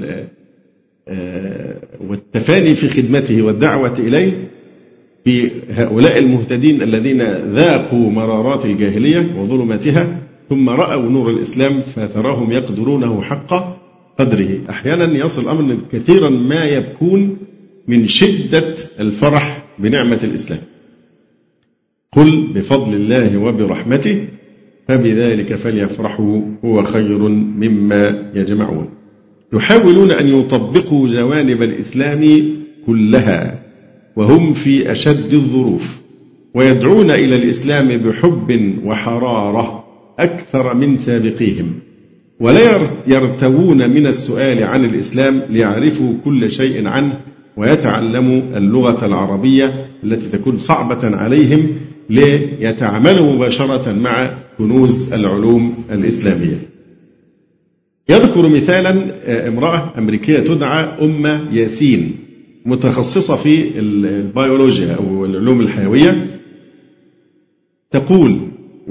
والتفاني في خدمته والدعوة إليه في هؤلاء المهتدين الذين ذاقوا مرارات الجاهلية وظلماتها ثم رأوا نور الإسلام فتراهم يقدرونه حق قدره. أحيانا يصل الأمر أن كثيرا ما يبكون من شدة الفرح بنعمة الإسلام. قل بفضل الله وبرحمته فبذلك فليفرحوا هو خير مما يجمعون. يحاولون أن يطبقوا جوانب الإسلام كلها وهم في أشد الظروف، ويدعون إلى الإسلام بحب وحرارة أكثر من سابقيهم، ولا يرتوون من السؤال عن الإسلام ليعرفوا كل شيء عنه ويتعلموا اللغة العربية التي تكون صعبة عليهم ليتعاملوا مباشرة مع كنوز العلوم الإسلامية. يذكر مثالا امرأة أمريكية تدعى أم ياسين، متخصصة في البيولوجيا أو العلوم الحيوية، تقول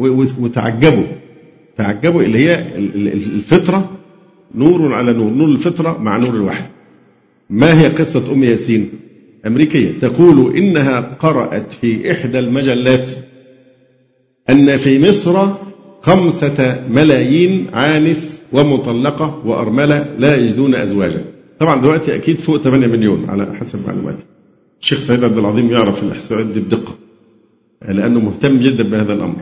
تعجبوا اللي هي الفطرة نور على نور، نور الفطرة مع نور الوحي. ما هي قصة أم ياسين؟ أمريكية، تقول إنها قرأت في إحدى المجلات أن في مصر 5 ملايين عانس ومطلقة وأرملة لا يجدون أزواجا. طبعا دلوقتي أكيد فوق 8 مليون على حسب معلوماتي. الشيخ سيد عبد العظيم يعرف الإحصائيات دي بدقة لأنه مهتم جدا بهذا الأمر.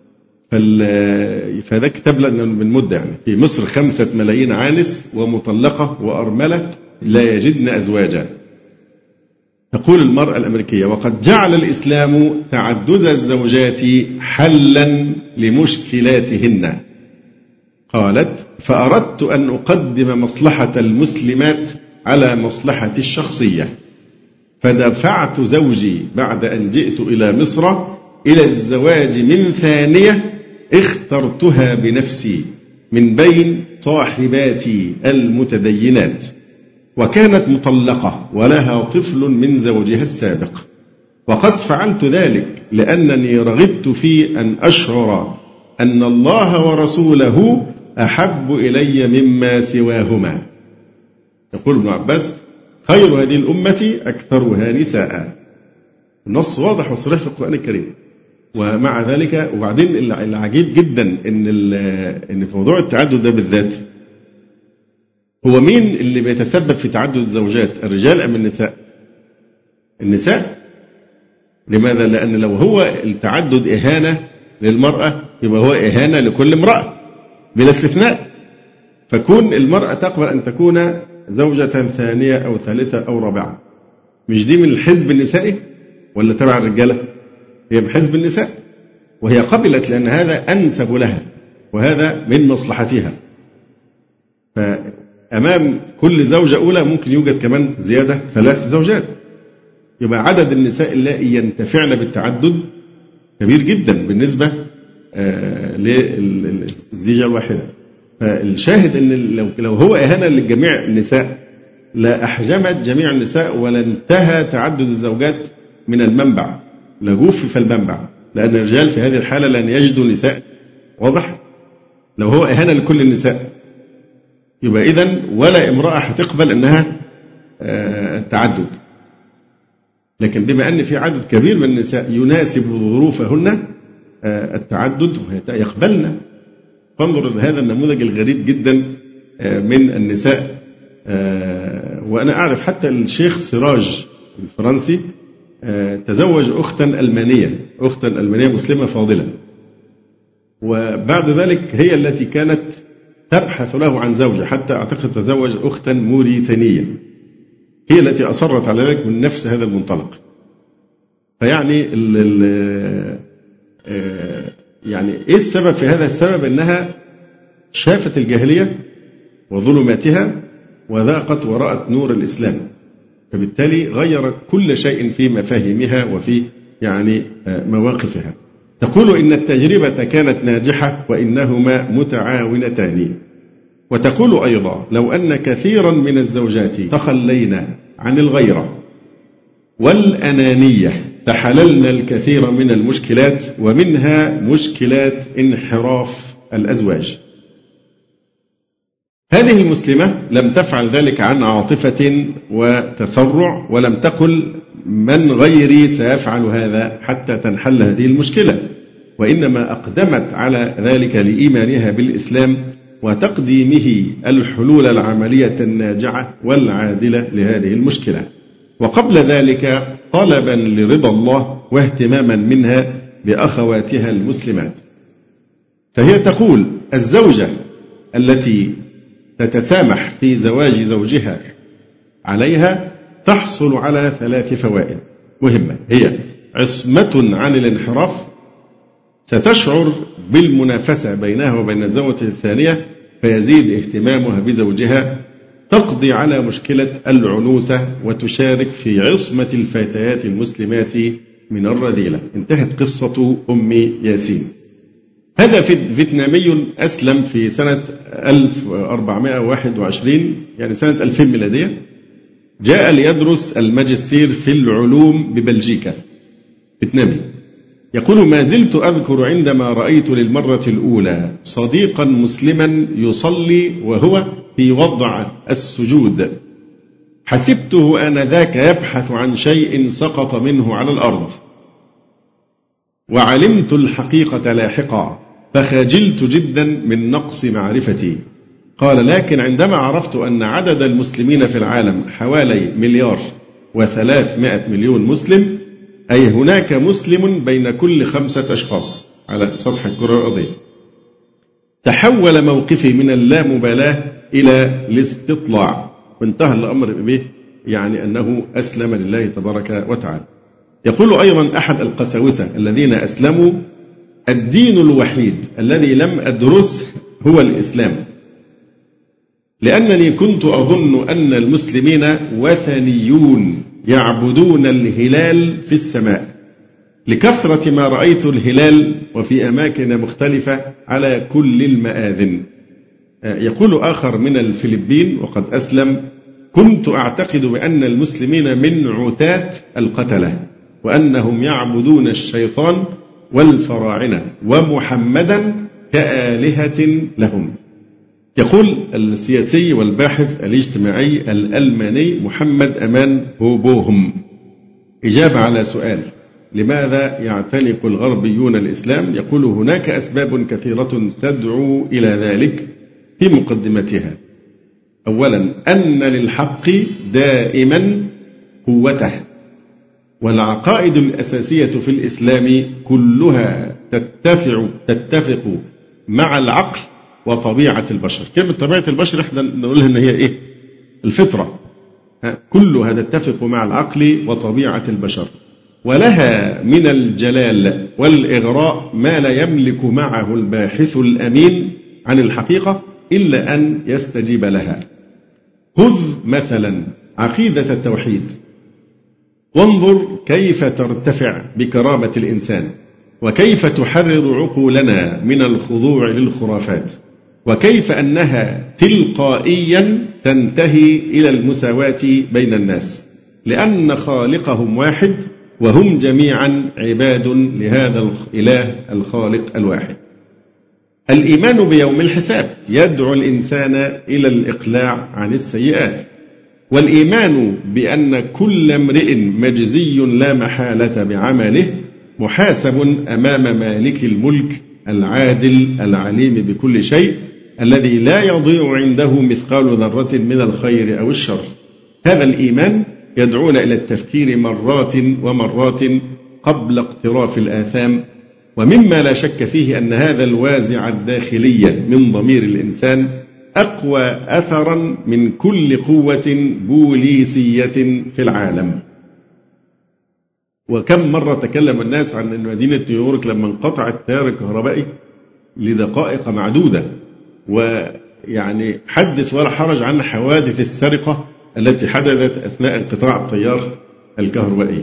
فده كتاب لنا من مدة، يعني في مصر 5 ملايين عانس ومطلقة وأرملة لا يجدن أزواجا. تقول المرأة الأمريكية: وقد جعل الإسلام تعدد الزوجات حلا لمشكلاتهن. قالت: فأردت أن أقدم مصلحة المسلمات على مصلحتي الشخصية، فدفعت زوجي بعد أن جئت إلى مصر إلى الزواج من ثانية اخترتها بنفسي من بين صاحباتي المتدينات، وكانت مطلقة ولها طفل من زوجها السابق، وقد فعلت ذلك لأنني رغبت في أن أشعر أن الله ورسوله أحب إلي مما سواهما. يقول ابن عباس: خير هذه الأمة أكثرها نساء. النص واضح وصريح في القرآن الكريم. ومع ذلك وبعدين العجيب جدا إن في موضوع التعدد ده بالذات، هو مين اللي بيتسبب في تعدد الزوجات، الرجال أم النساء؟ النساء. لماذا؟ لأن لو هو التعدد إهانة للمرأة يبقى هو إهانة لكل امرأة بلا استثناء. فكون المرأة تقبل أن تكون زوجة ثانية أو ثالثة أو رابعة، مش دي من الحزب النسائي ولا تبع الرجالة؟ هي بحزب النساء، وهي قبلت لأن هذا أنسب لها وهذا من مصلحتها. فأمام كل زوجة أولى ممكن يوجد كمان زيادة 3 زوجات، يبقى عدد النساء اللائي ينتفعن بالتعدد كبير جدا بالنسبة للزيجة الواحدة. فالشاهد أن لو هو إهانة لجميع النساء لا أحجمت جميع النساء ولا انتهى تعدد الزوجات من المنبع، لجوف في المنبع. لأن الرجال في هذه الحالة لن يجدوا نساء. واضح؟ لو هو إهانة لكل النساء يبقى إذن ولا امرأة هتقبل أنها تعدد. لكن بما أن في عدد كبير من النساء يناسب ظروفهن التعدد يقبلن. فانظر لهذا النموذج الغريب جدا من النساء. وأنا أعرف حتى الشيخ سراج الفرنسي تزوج أختا ألمانية مسلمة فاضلة، وبعد ذلك هي التي كانت تبحث له عن زوجة، حتى أعتقد تزوج أختا موريتانية هي التي أصرت على ذلك من نفس هذا المنطلق. فيعني يعني إيه السبب في هذا؟ السبب أنها شافت الجاهلية وظلماتها وذاقت ورأت نور الإسلام، فبالتالي غيرت كل شيء في مفاهيمها وفي يعني مواقفها. تقول إن التجربة كانت ناجحة وإنهما متعاونتان. وتقول أيضا لو أن كثيرا من الزوجات تخلينا عن الغيرة والأنانية تحللنا الكثير من المشكلات، ومنها مشكلات انحراف الأزواج. هذه المسلمة لم تفعل ذلك عن عاطفة وتسرع، ولم تقل من غيري سيفعل هذا حتى تنحل هذه المشكلة، وإنما أقدمت على ذلك لإيمانها بالإسلام وتقديمه الحلول العملية الناجعة والعادلة لهذه المشكلة. وقبل ذلك طلبا لرضا الله واهتماما منها بأخواتها المسلمات. فهي تقول الزوجة التي تتسامح في زواج زوجها عليها تحصل على 3 فوائد مهمة، هي عصمة عن الانحراف، ستشعر بالمنافسة بينها وبين الزوجة الثانية فيزيد اهتمامها بزوجها، تقضي على مشكلة العنوسة وتشارك في عصمة الفتيات المسلمات من الرذيلة. انتهت قصة أم ياسين. هذا فيتنامي أسلم في سنة 1421 يعني سنة 2000 ميلادية، جاء ليدرس الماجستير في العلوم ببلجيكا. فيتنامي يقول ما زلت أذكر عندما رأيت للمرة الأولى صديقا مسلما يصلي وهو في وضع السجود، حسبته آنذاك يبحث عن شيء سقط منه على الأرض، وعلمت الحقيقة لاحقا فخجلت جدا من نقص معرفتي. قال لكن عندما عرفت أن عدد المسلمين في العالم حوالي 1,300,000,000 مسلم، أي هناك مسلم بين كل 5 أشخاص على سطح الكرة الأرضية، تحول موقفي من اللامبالاة إلى الاستطلاع، وانتهى الأمر به يعني أنه أسلم لله تبارك وتعالى. يقول أيضا أحد القساوسة الذين أسلموا الدين الوحيد الذي لم أدرسه هو الإسلام، لأنني كنت أظن أن المسلمين وثنيون يعبدون الهلال في السماء، لكثرة ما رأيت الهلال وفي أماكن مختلفة على كل المآذن. يقول آخر من الفلبين وقد أسلم كنت أعتقد بأن المسلمين من عتاة القتلة، وأنهم يعبدون الشيطان والفراعنة ومحمدا كآلهة لهم. يقول السياسي والباحث الاجتماعي الألماني محمد أمان هوبوهم إجابة على سؤال لماذا يعتنق الغربيون الإسلام، يقول هناك أسباب كثيرة تدعو إلى ذلك، في مقدمتها أولا أن للحق دائما قوته، والعقائد الأساسية في الإسلام كلها تتفق مع العقل وطبيعة البشر. كلمة طبيعة البشر احنا نقولها ان هي ايه؟ الفطرة. كلها تتفق مع العقل وطبيعة البشر، ولها من الجلال والإغراء ما لا يملك معه الباحث الأمين عن الحقيقة إلا أن يستجيب لها. خذ مثلا عقيدة التوحيد، وانظر كيف ترتفع بكرامة الإنسان، وكيف تحرر عقولنا من الخضوع للخرافات، وكيف أنها تلقائيا تنتهي إلى المساواة بين الناس، لأن خالقهم واحد وهم جميعا عباد لهذا الإله الخالق الواحد. الإيمان بيوم الحساب يدعو الإنسان إلى الإقلاع عن السيئات، والإيمان بأن كل امرئ مجزي لا محالة بعمله محاسب أمام مالك الملك العادل العليم بكل شيء الذي لا يضيع عنده مثقال ذرة من الخير أو الشر. هذا الإيمان يدعونا إلى التفكير مرات ومرات قبل اقتراف الآثام، ومما لا شك فيه أن هذا الوازع الداخلي من ضمير الإنسان أقوى أثرا من كل قوة بوليسية في العالم. وكم مرة تكلم الناس عن أن مدينة نيويورك لما انقطع التيار الكهربائي لدقائق معدودة، ويعني حدث ولا حرج عن حوادث السرقة التي حدثت أثناء انقطاع التيار الكهربائي.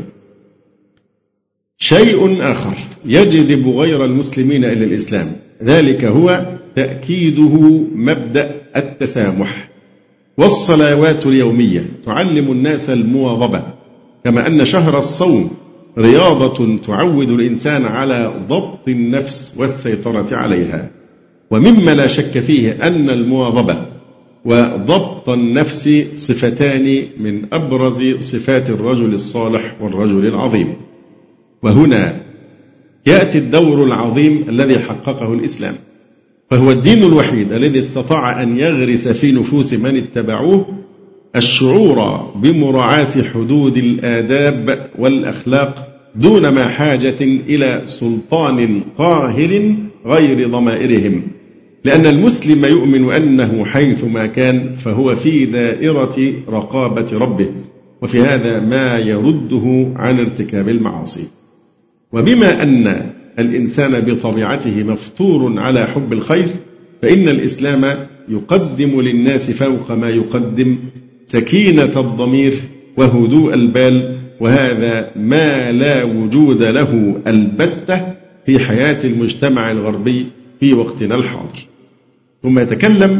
شيء آخر يجذب غير المسلمين إلى الإسلام، ذلك هو تأكيده مبدأ التسامح. والصلوات اليومية تعلم الناس المواظبة، كما أن شهر الصوم رياضة تعود الإنسان على ضبط النفس والسيطرة عليها. ومما لا شك فيه أن المواظبة وضبط النفس صفتان من أبرز صفات الرجل الصالح والرجل العظيم. وهنا يأتي الدور العظيم الذي حققه الإسلام، فهو الدين الوحيد الذي استطاع أن يغرس في نفوس من اتبعوه الشعور بمراعاة حدود الآداب والأخلاق دون ما حاجة إلى سلطان قاهر غير ضمائرهم، لأن المسلم يؤمن أنه حيثما كان فهو في دائرة رقابة ربه، وفي هذا ما يرده عن ارتكاب المعاصي. وبما أن الإنسان بطبيعته مفطور على حب الخير، فإن الإسلام يقدم للناس فوق ما يقدم سكينة الضمير وهدوء البال، وهذا ما لا وجود له البتة في حياة المجتمع الغربي في وقتنا الحاضر. ثم يتكلم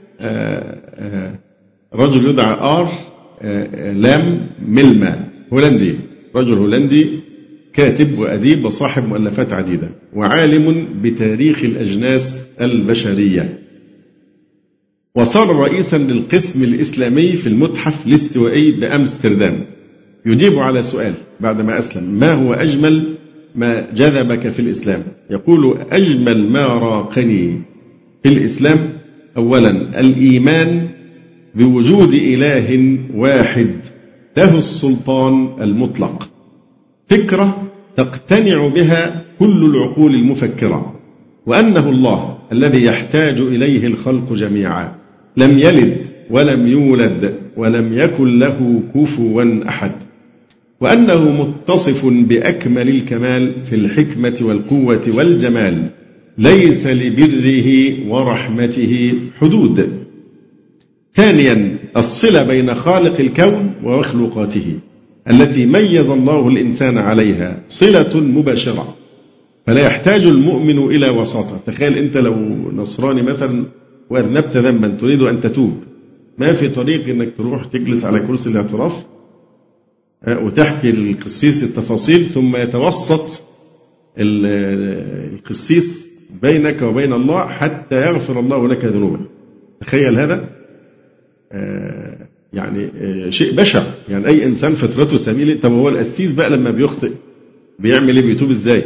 رجل يدعى لام ميلما، هولندي، رجل هولندي كاتب وأديب وصاحب مؤلفات عديدة وعالم بتاريخ الأجناس البشرية، وصار رئيسا للقسم الإسلامي في المتحف الاستوائي بأمستردام. يجيب على سؤال بعدما أسلم: ما هو أجمل ما جذبك في الإسلام؟ يقول: أجمل ما راقني في الإسلام أولا الإيمان بوجود إله واحد له السلطان المطلق، فكرة تقتنع بها كل العقول المفكرة، وأنه الله الذي يحتاج إليه الخلق جميعا، لم يلد ولم يولد ولم يكن له كفوا أحد، وأنه متصف بأكمل الكمال في الحكمة والقوة والجمال، ليس لبره ورحمته حدود. ثانيا الصلة بين خالق الكون ومخلوقاته التي ميز الله الإنسان عليها صلة مباشرة، فلا يحتاج المؤمن إلى وساطة. تخيل أنت لو نصراني مثلا وأذنبت ذنبا تريد أن تتوب، ما في طريق أنك تروح تجلس على كرسي الاعتراف وتحكي للقسيس التفاصيل ثم يتوسط القسيس بينك وبين الله حتى يغفر الله لك ذنوبك. تخيل هذا، يعني شيء بشع. يعني أي إنسان فطرته سبيل. طب هو القسيس بقى لما بيخطئ بيعمل إيه؟ بيتوب إزاي؟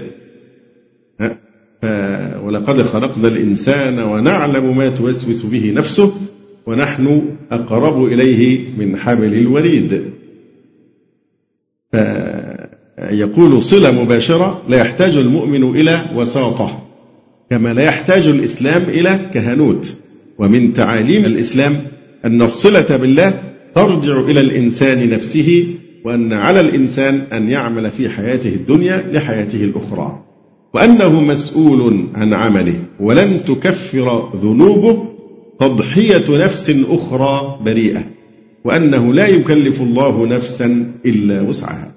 ولقد خلقنا الإنسان ونعلم ما توسوس به نفسه ونحن أقرب إليه من حبل الوريد. فيقول صلة مباشرة لا يحتاج المؤمن إلى وساطة، كما لا يحتاج الإسلام إلى كهنوت. ومن تعاليم الإسلام أن الصلة بالله ترجع إلى الإنسان نفسه، وأن على الإنسان أن يعمل في حياته الدنيا لحياته الأخرى، وأنه مسؤول عن عمله، ولن تكفر ذنوبه تضحية نفس أخرى بريئة، وأنه لا يكلف الله نفسا إلا وسعها.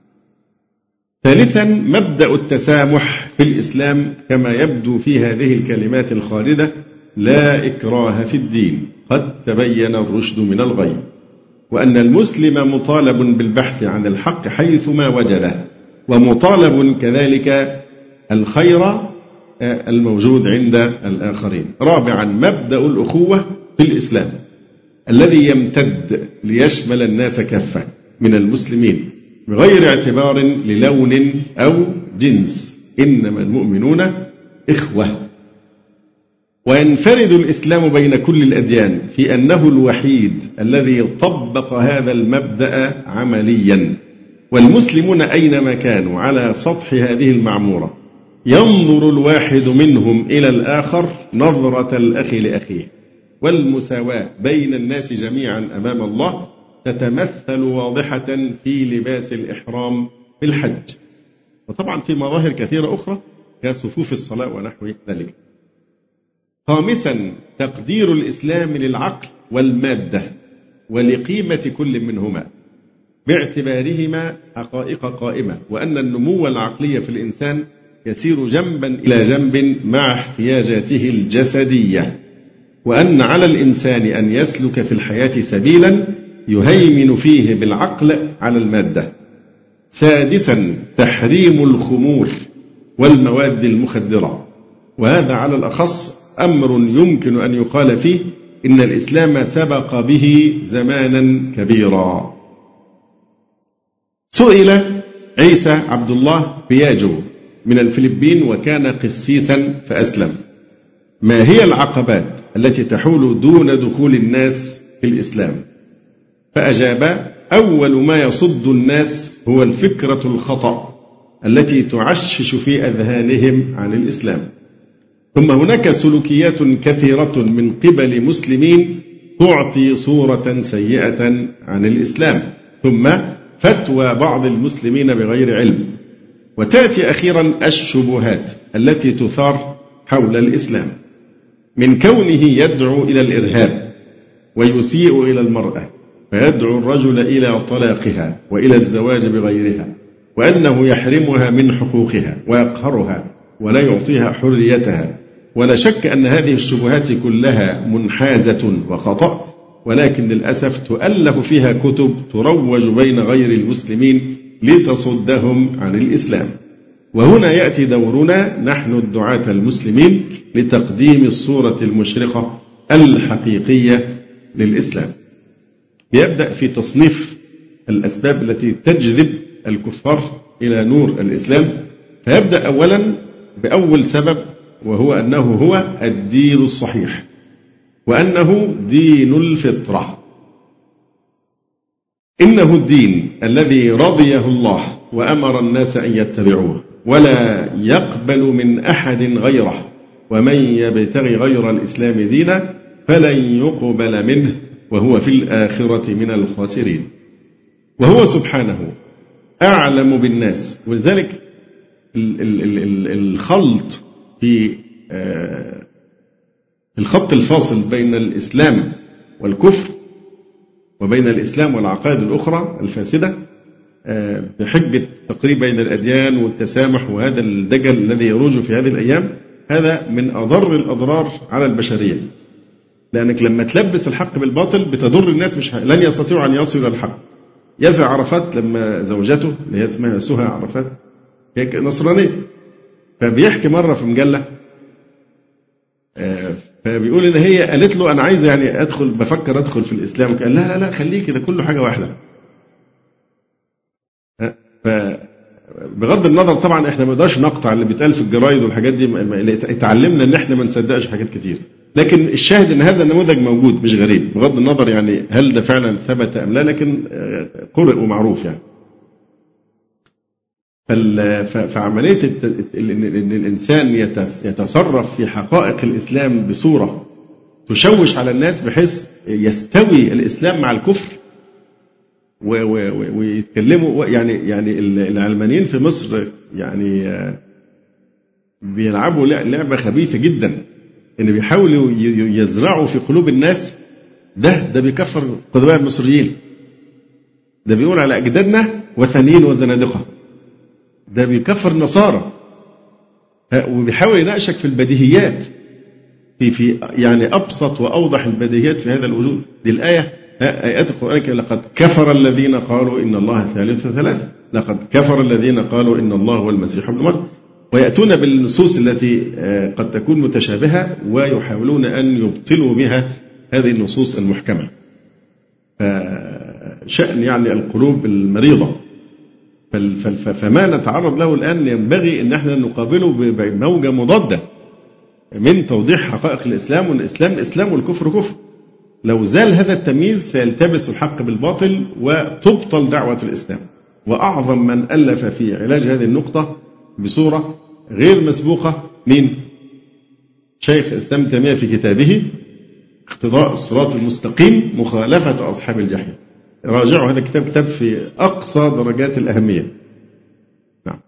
ثالثا مبدأ التسامح في الإسلام كما يبدو في هذه الكلمات الخالدة: لا إكراه في الدين، قد تبين الرشد من الغي، وأن المسلم مطالب بالبحث عن الحق حيثما وجده، ومطالب كذلك الخير الموجود عند الآخرين. رابعا مبدأ الأخوة في الإسلام الذي يمتد ليشمل الناس كافة من المسلمين بغير اعتبار للون أو جنس، إنما المؤمنون إخوة. وينفرد الإسلام بين كل الأديان في أنه الوحيد الذي طبق هذا المبدأ عمليا، والمسلمون أينما كانوا على سطح هذه المعمورة ينظر الواحد منهم إلى الآخر نظرة الأخ لأخيه، والمساواة بين الناس جميعا أمام الله تتمثل واضحة في لباس الإحرام في الحج، وطبعا في مظاهر كثيرة أخرى كصفوف الصلاة ونحو ذلك. خامسا تقدير الإسلام للعقل والمادة ولقيمة كل منهما باعتبارهما حقائق قائمة، وأن النمو العقلي في الإنسان يسير جنبا إلى جنب مع احتياجاته الجسدية، وأن على الإنسان أن يسلك في الحياة سبيلا يهيمن فيه بالعقل على المادة. سادسا تحريم الخمور والمواد المخدرة، وهذا على الأخص أمر يمكن أن يقال فيه إن الإسلام سبق به زمانا كبيرا. سئل عيسى عبد الله بياجو من الفلبين وكان قسيسا فأسلم: ما هي العقبات التي تحول دون دخول الناس في الإسلام؟ فأجاب: أول ما يصد الناس هو الفكرة الخطأ التي تعشش في أذهانهم عن الإسلام، ثم هناك سلوكيات كثيرة من قبل مسلمين تعطي صورة سيئة عن الإسلام، ثم فتوى بعض المسلمين بغير علم، وتأتي أخيرا الشبهات التي تثار حول الإسلام من كونه يدعو إلى الإرهاب ويسيء إلى المرأة فيدعو الرجل إلى طلاقها وإلى الزواج بغيرها، وأنه يحرمها من حقوقها ويقهرها ولا يعطيها حريتها. ولا شك أن هذه الشبهات كلها منحازة وخطأ، ولكن للأسف تؤلف فيها كتب تروج بين غير المسلمين لتصدهم عن الإسلام. وهنا يأتي دورنا نحن الدعاة المسلمين لتقديم الصورة المشرقة الحقيقية للإسلام. يبدأ في تصنيف الأسباب التي تجذب الكفار إلى نور الإسلام، فيبدأ أولا بأول سبب، وهو أنه هو الدين الصحيح، وأنه دين الفطرة. إنه الدين الذي رضيه الله وأمر الناس أن يتبعوه ولا يقبل من أحد غيره، ومن يبتغي غير الإسلام دينا فلن يقبل منه وهو في الآخرة من الخاسرين. وهو سبحانه أعلم بالناس، ولذلك الخلط في الخط الفاصل بين الإسلام والكفر وبين الإسلام والعقائد الأخرى الفاسدة بحجة تقريب بين الأديان والتسامح، وهذا الدجل الذي يروج في هذه الأيام هذا من أضر الأضرار على البشرية، لأنك لما تلبس الحق بالباطل بتضر الناس، لن يستطيعوا أن يصلوا إلى الحق. ياسر عرفات لما زوجته اللي هي اسمها سهى عرفات هي نصرانية، فبيحكي مرة في مجلة فبيقول إن هي قالت له أنا عايزة يعني بفكر أدخل في الإسلام، قال لا لا لا خليك ده كله حاجة واحدة. فبغض النظر طبعا احنا ما نقدرش نقطع اللي بيتقال في الجرايد والحاجات دي، اتعلمنا ان احنا ما نصدقش حاجات كتير، لكن الشاهد ان هذا النموذج موجود مش غريب، بغض النظر يعني هل ده فعلا ثبت ام لا، لكن قرئ ومعروف يعني. فعملية ان الانسان يتصرف في حقائق الاسلام بصورة تشوش على الناس بحيث يستوي الاسلام مع الكفر ويتكلموا، يعني العلمانيين في مصر يعني بيلعبوا لعبة خبيثة جدا، ان بيحاولوا يزرعوا في قلوب الناس ده بيكفر قدماء المصريين، ده بيقول على اجدادنا وثنيين وزنادقة، ده بيكفر النصارى، وبيحاول يناقشك في البديهيات في يعني ابسط واوضح البديهيات في هذا الوجود. دي الآية آيات القرآن لقد كفر الذين قالوا إن الله ثالث ثلاثة، لقد كفر الذين قالوا إن الله هو المسيح ابن مريم، ويأتون بالنصوص التي قد تكون متشابهة ويحاولون أن يبطلوا بها هذه النصوص المحكمة. شأن يعني القلوب المريضة، فما نتعرض له الآن ينبغي أن احنا نقابله بموجة مضادة من توضيح حقائق الإسلام، وأن الإسلام إسلام والكفر كفر. لو زال هذا التمييز سيلتبس الحق بالباطل وتبطل دعوة الإسلام. وأعظم من ألف في علاج هذه النقطة بصورة غير مسبوقة مين؟ شيخ الإسلام ابن تيمية في كتابه اقتضاء الصراط المستقيم مخالفة أصحاب الجحيم. راجعوا هذا الكتاب، كتاب في أقصى درجات الأهمية. نعم.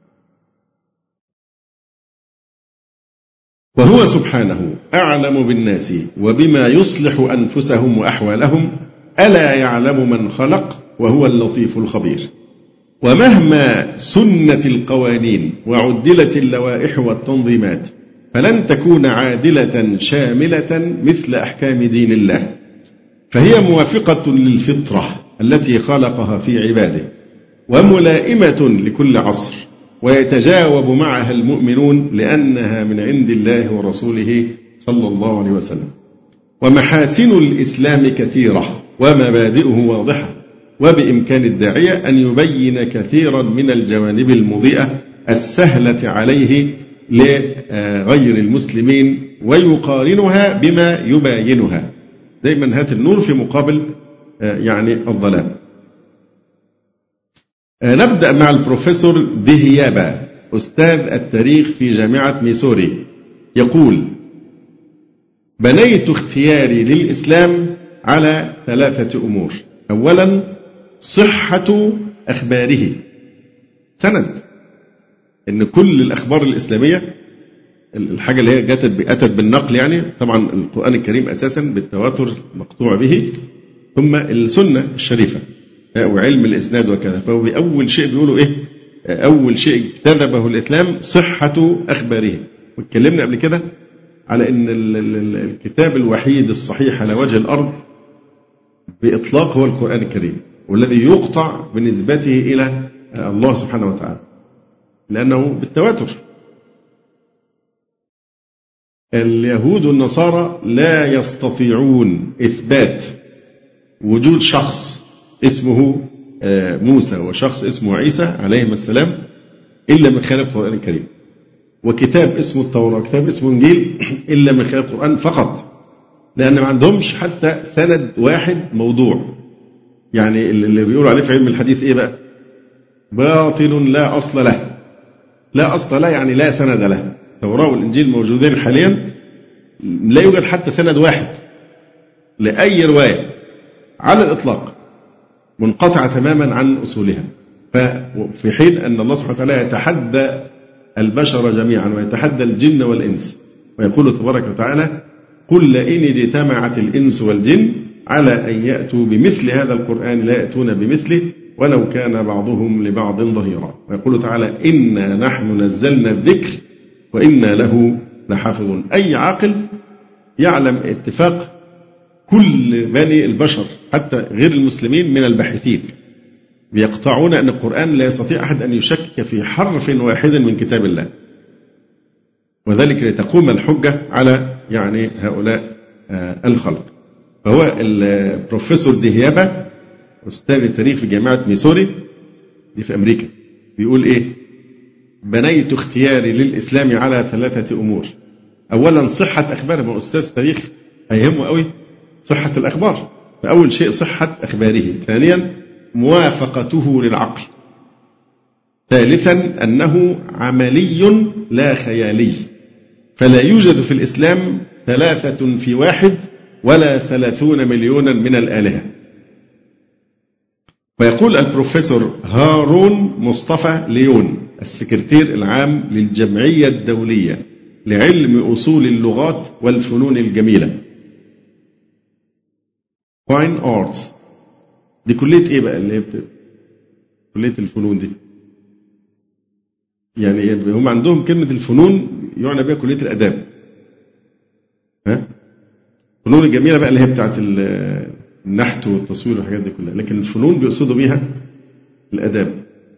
وهو سبحانه أعلم بالناس وبما يصلح أنفسهم وأحوالهم، ألا يعلم من خلق وهو اللطيف الخبير. ومهما سنت القوانين وعدلت اللوائح والتنظيمات فلن تكون عادلة شاملة مثل أحكام دين الله، فهي موافقة للفطرة التي خلقها في عباده، وملائمة لكل عصر، ويتجاوب معها المؤمنون لأنها من عند الله ورسوله صلى الله عليه وسلم. ومحاسن الإسلام كثيرة ومبادئه واضحة، وبإمكان الداعية أن يبين كثيرا من الجوانب المضيئة السهلة عليه لغير المسلمين ويقارنها بما يباينها. دائما هات النور في مقابل يعني الظلام. نبدأ مع البروفيسور دهيابة أستاذ التاريخ في جامعة ميسوري. يقول: بنيت اختياري للإسلام على 3 أمور. أولا صحة أخباره، سند إن كل الأخبار الإسلامية الحاجة اللي هي أتت بالنقل، يعني طبعا القرآن الكريم أساسا بالتواتر مقطوع به، ثم السنة الشريفة وعلم الإسناد وكذا. فهو أول شيء بيقولوا إيه؟ أول شيء اجتذبه الإسلام صحة أخباره. واتكلمنا قبل كده على أن الكتاب الوحيد الصحيح على وجه الأرض بإطلاق هو القرآن الكريم، والذي يقطع بنسبته إلى الله سبحانه وتعالى لأنه بالتواتر. اليهود والنصارى لا يستطيعون إثبات وجود شخص اسمه موسى وشخص اسمه عيسى عليهما السلام إلا من خلال القرآن الكريم، وكتاب اسمه التوراة وكتاب اسمه إنجيل إلا من خلال القرآن فقط، لأن ما عندهمش حتى سند واحد موضوع. يعني اللي بيقولوا عليه في علم الحديث إيه بقى؟ باطل لا أصل له. لا أصل له يعني لا سند له. التوراة والإنجيل موجودين حاليا، لا يوجد حتى سند واحد لأي رواية على الإطلاق، منقطعة تماما عن أصولها. ففي حين أن الله سبحانه وتعالى يتحدى البشر جميعا ويتحدى الجن والإنس، ويقول تبارك وتعالى: قل لئن اجتمعت الإنس والجن على أن يأتوا بمثل هذا القرآن لا يأتون بمثله ولو كان بعضهم لبعض ظهيرا. ويقول تعالى: إنا نحن نزلنا الذكر وإنا له لحافظون. أي عاقل يعلم اتفاق كل بني البشر حتى غير المسلمين من الباحثين بيقطعون أن القرآن لا يستطيع أحد أن يشكك في حرف واحد من كتاب الله، وذلك لتقوم الحجة على يعني هؤلاء الخلق. فهو البروفيسور دهيابة أستاذ التاريخ في جامعة ميسوري دي في أمريكا بيقول إيه؟ بنيت اختياري للإسلام على 3 أمور. أولا صحة أخباره، ما أستاذ تاريخ هيهمه قوي صحة الأخبار، فأول شيء صحة أخباره. ثانيا موافقته للعقل. ثالثا أنه عملي لا خيالي، فلا يوجد في الإسلام 3 في 1 ولا 30 مليونا من الآلهة. ويقول البروفيسور هارون مصطفى ليون السكرتير العام للجمعية الدولية لعلم أصول اللغات والفنون الجميلة، فاين آرتس، دي كلية إيه بقى اللي هي كلية الفنون دي؟ يعني هم عندهم كلمة الفنون يعنى بها كلية الآداب. الفنون الجميلة بقى اللي هي بتاعت النحت والتصوير والحاجات دي كلها، لكن الفنون بيقصدوا بيها الآداب.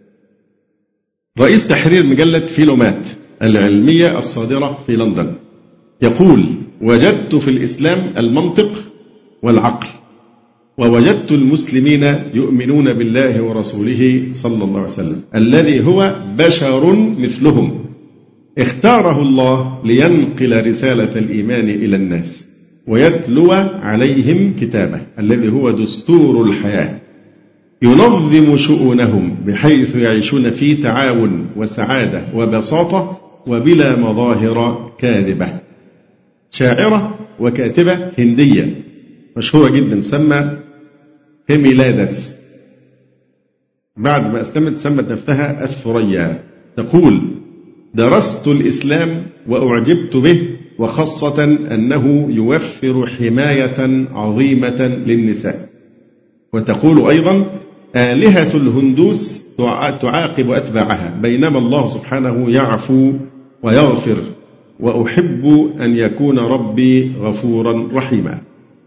رئيس تحرير مجلة فيلومات العلمية الصادرة في لندن يقول: وجدت في الإسلام المنطق والعقل، ووجدت المسلمين يؤمنون بالله ورسوله صلى الله عليه وسلم الذي هو بشر مثلهم اختاره الله لينقل رسالة الإيمان إلى الناس ويتلو عليهم كتابه الذي هو دستور الحياة ينظم شؤونهم بحيث يعيشون في تعاون وسعادة وبساطة وبلا مظاهر كاذبة. شاعرة وكاتبة هندية مشهورة جدا تسمى هيميلادس، بعد ما أسلمت سمت نفسها الثريا، تقول: درست الإسلام وأعجبت به، وخاصة أنه يوفر حماية عظيمة للنساء. وتقول أيضا: آلهة الهندوس تعاقب أتباعها بينما الله سبحانه يعفو ويغفر، وأحب أن يكون ربي غفورا رحيما.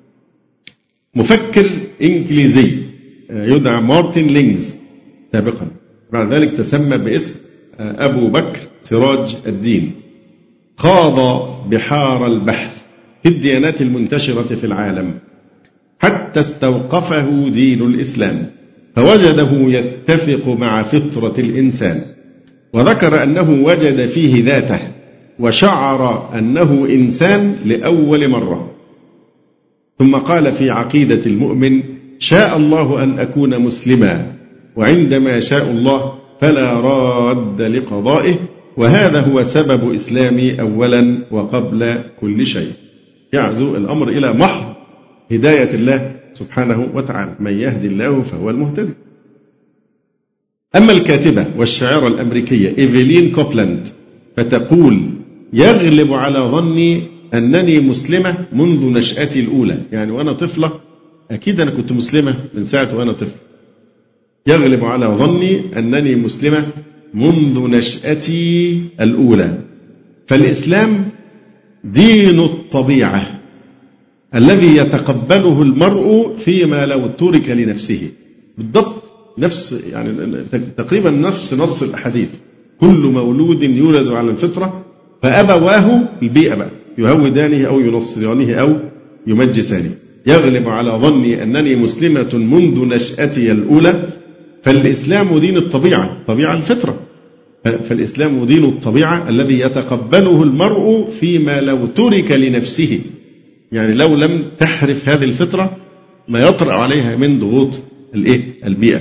مفكر إنجليزي يدعى مارتن لينجز سابقا، بعد ذلك تسمى باسم أبو بكر سراج الدين، خاض بحار البحث في الديانات المنتشرة في العالم حتى استوقفه دين الإسلام فوجده يتفق مع فطرة الإنسان، وذكر أنه وجد فيه ذاته وشعر أنه إنسان لأول مرة. ثم قال في عقيدة المؤمن: شاء الله أن أكون مسلما، وعندما شاء الله فلا راد لقضائه، وهذا هو سبب إسلامي أولا وقبل كل شيء. يعزو الأمر إلى محض هداية الله سبحانه وتعالى، من يهدي الله فهو المهتدي. أما الكاتبة والشاعرة الأمريكية إيفلين كوبلاند فتقول: يغلب على ظني أنني مسلمة منذ نشأتي الأولى، يعني وأنا طفلة أكيد أنا كنت مسلمة من ساعة وأنا طفل. يغلب على ظني أنني مسلمة منذ نشأتي الأولى، فالإسلام دين الطبيعة الذي يتقبله المرء فيما لو ترك لنفسه. بالضبط نفس، يعني تقريبا نفس نص الأحاديث: كل مولود يولد على الفطرة فأبواه البيئة بقى يهودانه أو ينصرانه أو يمجسانه. يغلب على ظني أنني مسلمة منذ نشأتي الأولى، فالإسلام دين الطبيعة، طبيعة الفطرة، فالإسلام دين الطبيعة الذي يتقبله المرء فيما لو ترك لنفسه، يعني لو لم تحرف هذه الفطرة ما يطرأ عليها من ضغوط البيئة.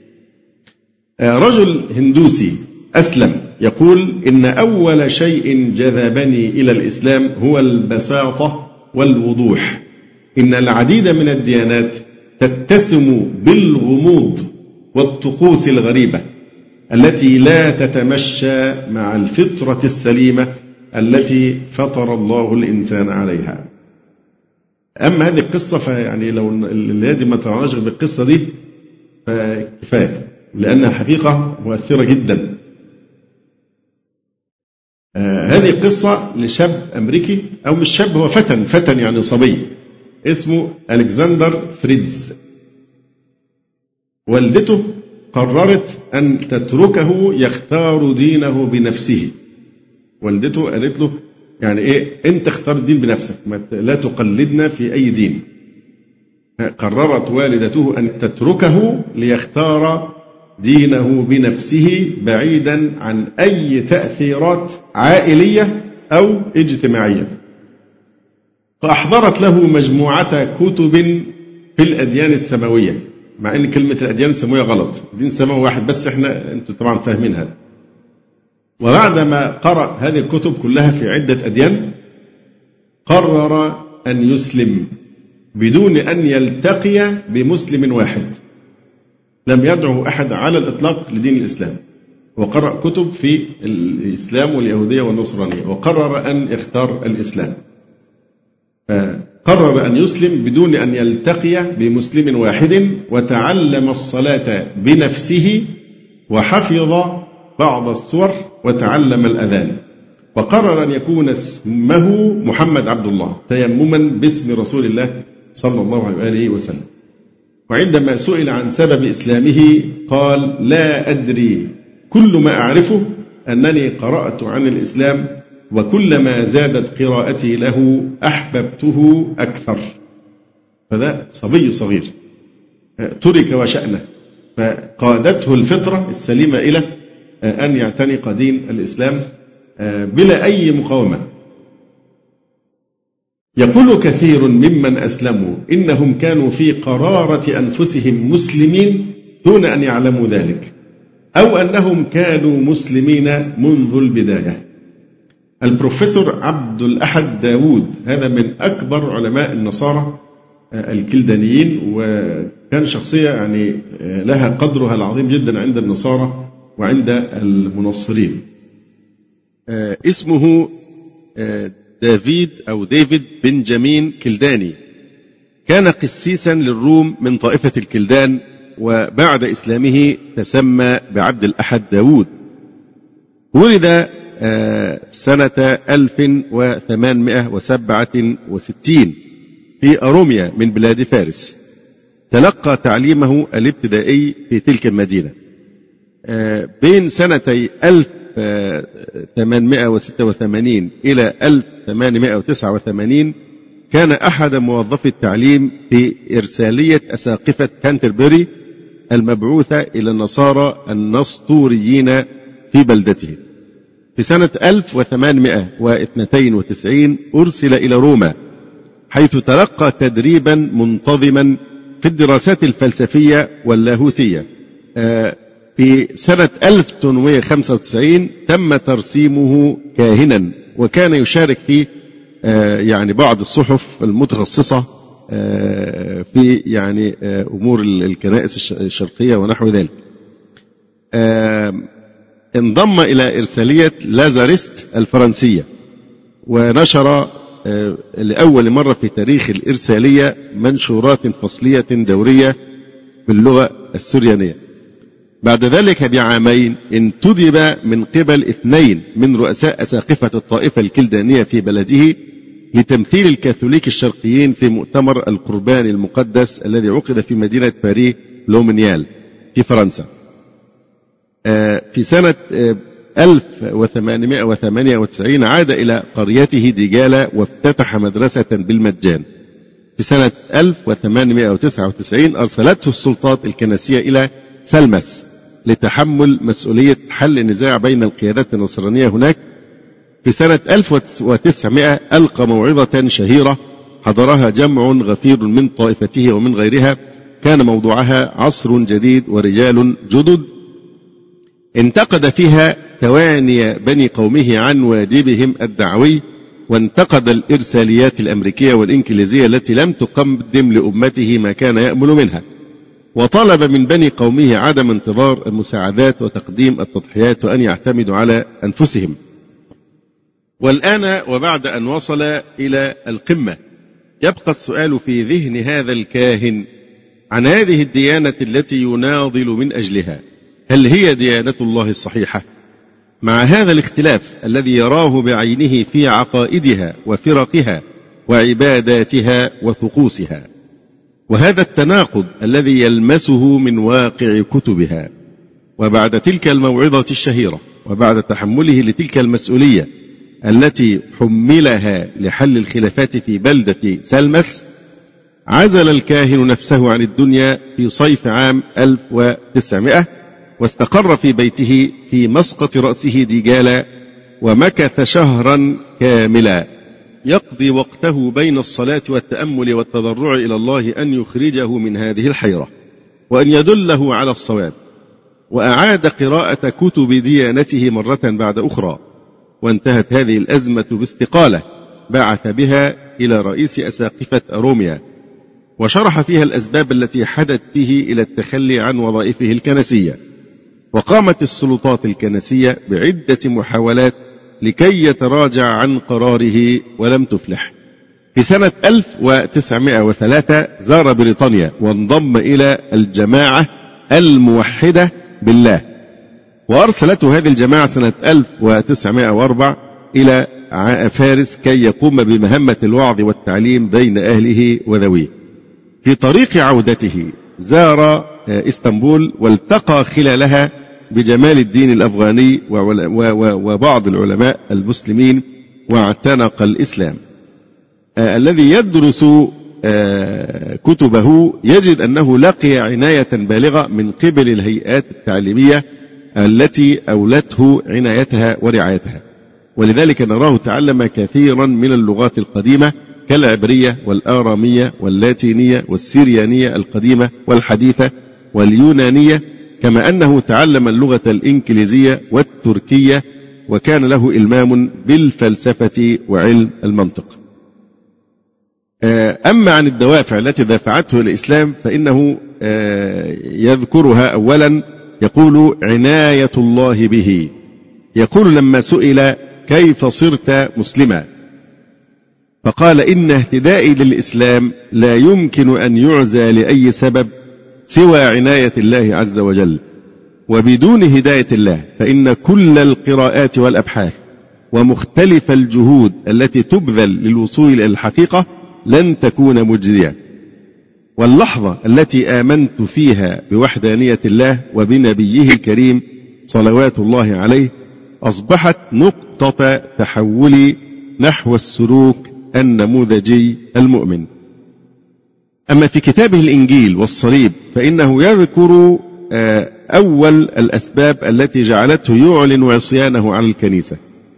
رجل هندوسي أسلم يقول: إن أول شيء جذبني إلى الإسلام هو البساطة والوضوح. إن العديد من الديانات تتسم بالغموض والطقوس الغريبة التي لا تتمشى مع الفطرة السليمة التي فطر الله الإنسان عليها. أما هذه القصة فيعني لو الذي ما تعناش بالقصة دي فكفاية، لأنها حقيقة مؤثرة جدا. هذه قصة لشاب أمريكي، أو مش شاب، هو فتن يعني صبي، اسمه ألكسندر فريدز. والدته قررت أن تتركه يختار دينه بنفسه. والدته قالت له: يعني إيه أنت اختار الدين بنفسك، لا تقلدنا في أي دين. قررت والدته أن تتركه ليختار دينه بنفسه بعيدا عن أي تأثيرات عائلية أو اجتماعية. فأحضرت له مجموعة كتب في الأديان السماوية، مع أن كلمة الأديان السماوية غلط، دين سماوي واحد بس، أنتم طبعا فاهمين هذا. وبعدما قرأ هذه الكتب كلها في عدة أديان قرر أن يسلم بدون أن يلتقي بمسلم واحد. لم يدعو أحد على الإطلاق لدين الإسلام، وقرأ كتب في الإسلام واليهودية والنصرانية، وقرر أن يختار الإسلام. قرر أن يسلم بدون أن يلتقي بمسلم واحد، وتعلم الصلاة بنفسه، وحفظ بعض السور، وتعلم الأذان. وقرر أن يكون اسمه محمد عبد الله تيمما باسم رسول الله صلى الله عليه وسلم. وعندما سئل عن سبب إسلامه قال: لا أدري، كل ما أعرفه أنني قرأت عن الإسلام، وكلما زادت قراءتي له أحببته أكثر. فده صبي صغير ترك وشأنه، فقادته الفطرة السليمة إلى أن يعتنق دين الإسلام بلا أي مقاومة. يقول كثير ممن أسلموا إنهم كانوا في قرارة أنفسهم مسلمين دون أن يعلموا ذلك، أو أنهم كانوا مسلمين منذ البداية. البروفيسور عبد الأحد داود هذا من أكبر علماء النصارى الكلدانيين، وكان شخصية يعني لها قدرها العظيم جدا عند النصارى وعند المنصرين. اسمه ديفيد بنجامين كلداني، كان قسيسا للروم من طائفة الكلدان، وبعد إسلامه تسمى بعبد الأحد داود. ولد سنة 1867 في أروميا من بلاد فارس. تلقى تعليمه الابتدائي في تلك المدينة. بين سنتي 1886 إلى 1889 كان أحد موظفي التعليم في إرسالية أساقفة كانتربري المبعوثة إلى النصارى النسطوريين في بلدته. في سنة 1892 أرسل إلى روما، حيث تلقى تدريبا منتظما في الدراسات الفلسفية واللاهوتية. في سنة 1895 تم ترسيمه كاهنا، وكان يشارك في يعني بعض الصحف المتخصصة في يعني أمور الكنائس الشرقية ونحو ذلك. انضم إلى إرسالية لازاريست الفرنسية، ونشر لأول مرة في تاريخ الإرسالية منشورات فصلية دورية باللغة السريانية. بعد ذلك بعامين انتدب من قبل 2 من رؤساء أساقفة الطائفة الكلدانية في بلده لتمثيل الكاثوليك الشرقيين في مؤتمر القربان المقدس الذي عقد في مدينة باريس لومينيال في فرنسا. في سنة 1898 عاد إلى قريته ديجالا وافتتح مدرسة بالمجان. في سنة 1899 أرسلته السلطات الكنسية إلى سلمس لتحمل مسؤولية حل النزاع بين القيادات النصرانية هناك. في سنة 1900 ألقى موعظة شهيرة حضرها جمع غفير من طائفته ومن غيرها، كان موضوعها عصر جديد ورجال جدد. انتقد فيها تواني بني قومه عن واجبهم الدعوي، وانتقد الإرساليات الأمريكية والإنكليزية التي لم تقدم لأمته ما كان يأمل منها، وطلب من بني قومه عدم انتظار المساعدات وتقديم التضحيات، وأن يعتمدوا على أنفسهم. والآن وبعد أن وصل إلى القمة يبقى السؤال في ذهن هذا الكاهن عن هذه الديانة التي يناضل من أجلها، هل هي ديانة الله الصحيحة؟ مع هذا الاختلاف الذي يراه بعينه في عقائدها وفرقها وعباداتها وطقوسها، وهذا التناقض الذي يلمسه من واقع كتبها. وبعد تلك الموعظة الشهيرة، وبعد تحمله لتلك المسؤولية التي حملها لحل الخلافات في بلدة سلمس، عزل الكاهن نفسه عن الدنيا في صيف عام 1900، واستقر في بيته في مسقط رأسه ديجالا، ومكث شهرا كاملا يقضي وقته بين الصلاة والتأمل والتضرع إلى الله أن يخرجه من هذه الحيرة وأن يدله على الصواب. وأعاد قراءة كتب ديانته مرة بعد أخرى، وانتهت هذه الأزمة باستقالة بعث بها إلى رئيس أساقفة أروميا، وشرح فيها الأسباب التي حدت به إلى التخلي عن وظائفه الكنسية. وقامت السلطات الكنسية بعدة محاولات لكي يتراجع عن قراره ولم تفلح. في سنة 1903 زار بريطانيا وانضم إلى الجماعة الموحدة بالله، وأرسلته هذه الجماعة سنة 1904 إلى فارس كي يقوم بمهمة الوعظ والتعليم بين أهله وذويه. في طريق عودته زار إسطنبول والتقى خلالها بجمال الدين الأفغاني وبعض العلماء المسلمين واعتنق الإسلام. الذي يدرس كتبه يجد أنه لقي عناية بالغة من قبل الهيئات التعليمية التي أولته عنايتها ورعايتها، ولذلك نراه تعلم كثيرا من اللغات القديمة كالعبرية والآرامية واللاتينية والسيريانية القديمة والحديثة واليونانية، كما أنه تعلم اللغة الإنجليزية والتركية، وكان له إلمام بالفلسفة وعلم المنطق. أما عن الدوافع التي دفعته إلى الإسلام فإنه يذكرها. أولا يقول عناية الله به، يقول لما سئل كيف صرت مسلما فقال إن اهتدائي للإسلام لا يمكن أن يعزى لأي سبب سوى عناية الله عز وجل، وبدون هداية الله فإن كل القراءات والأبحاث ومختلف الجهود التي تبذل للوصول إلى الحقيقة لن تكون مجزية. واللحظة التي آمنت فيها بوحدانية الله وبنبيه الكريم صلوات الله عليه أصبحت نقطة تحولي نحو السلوك النموذجي المؤمن. أما في كتابه الإنجيل والصليب فإنه يذكر أول الأسباب التي جعلته يعلن عصيانه على الكنيسة.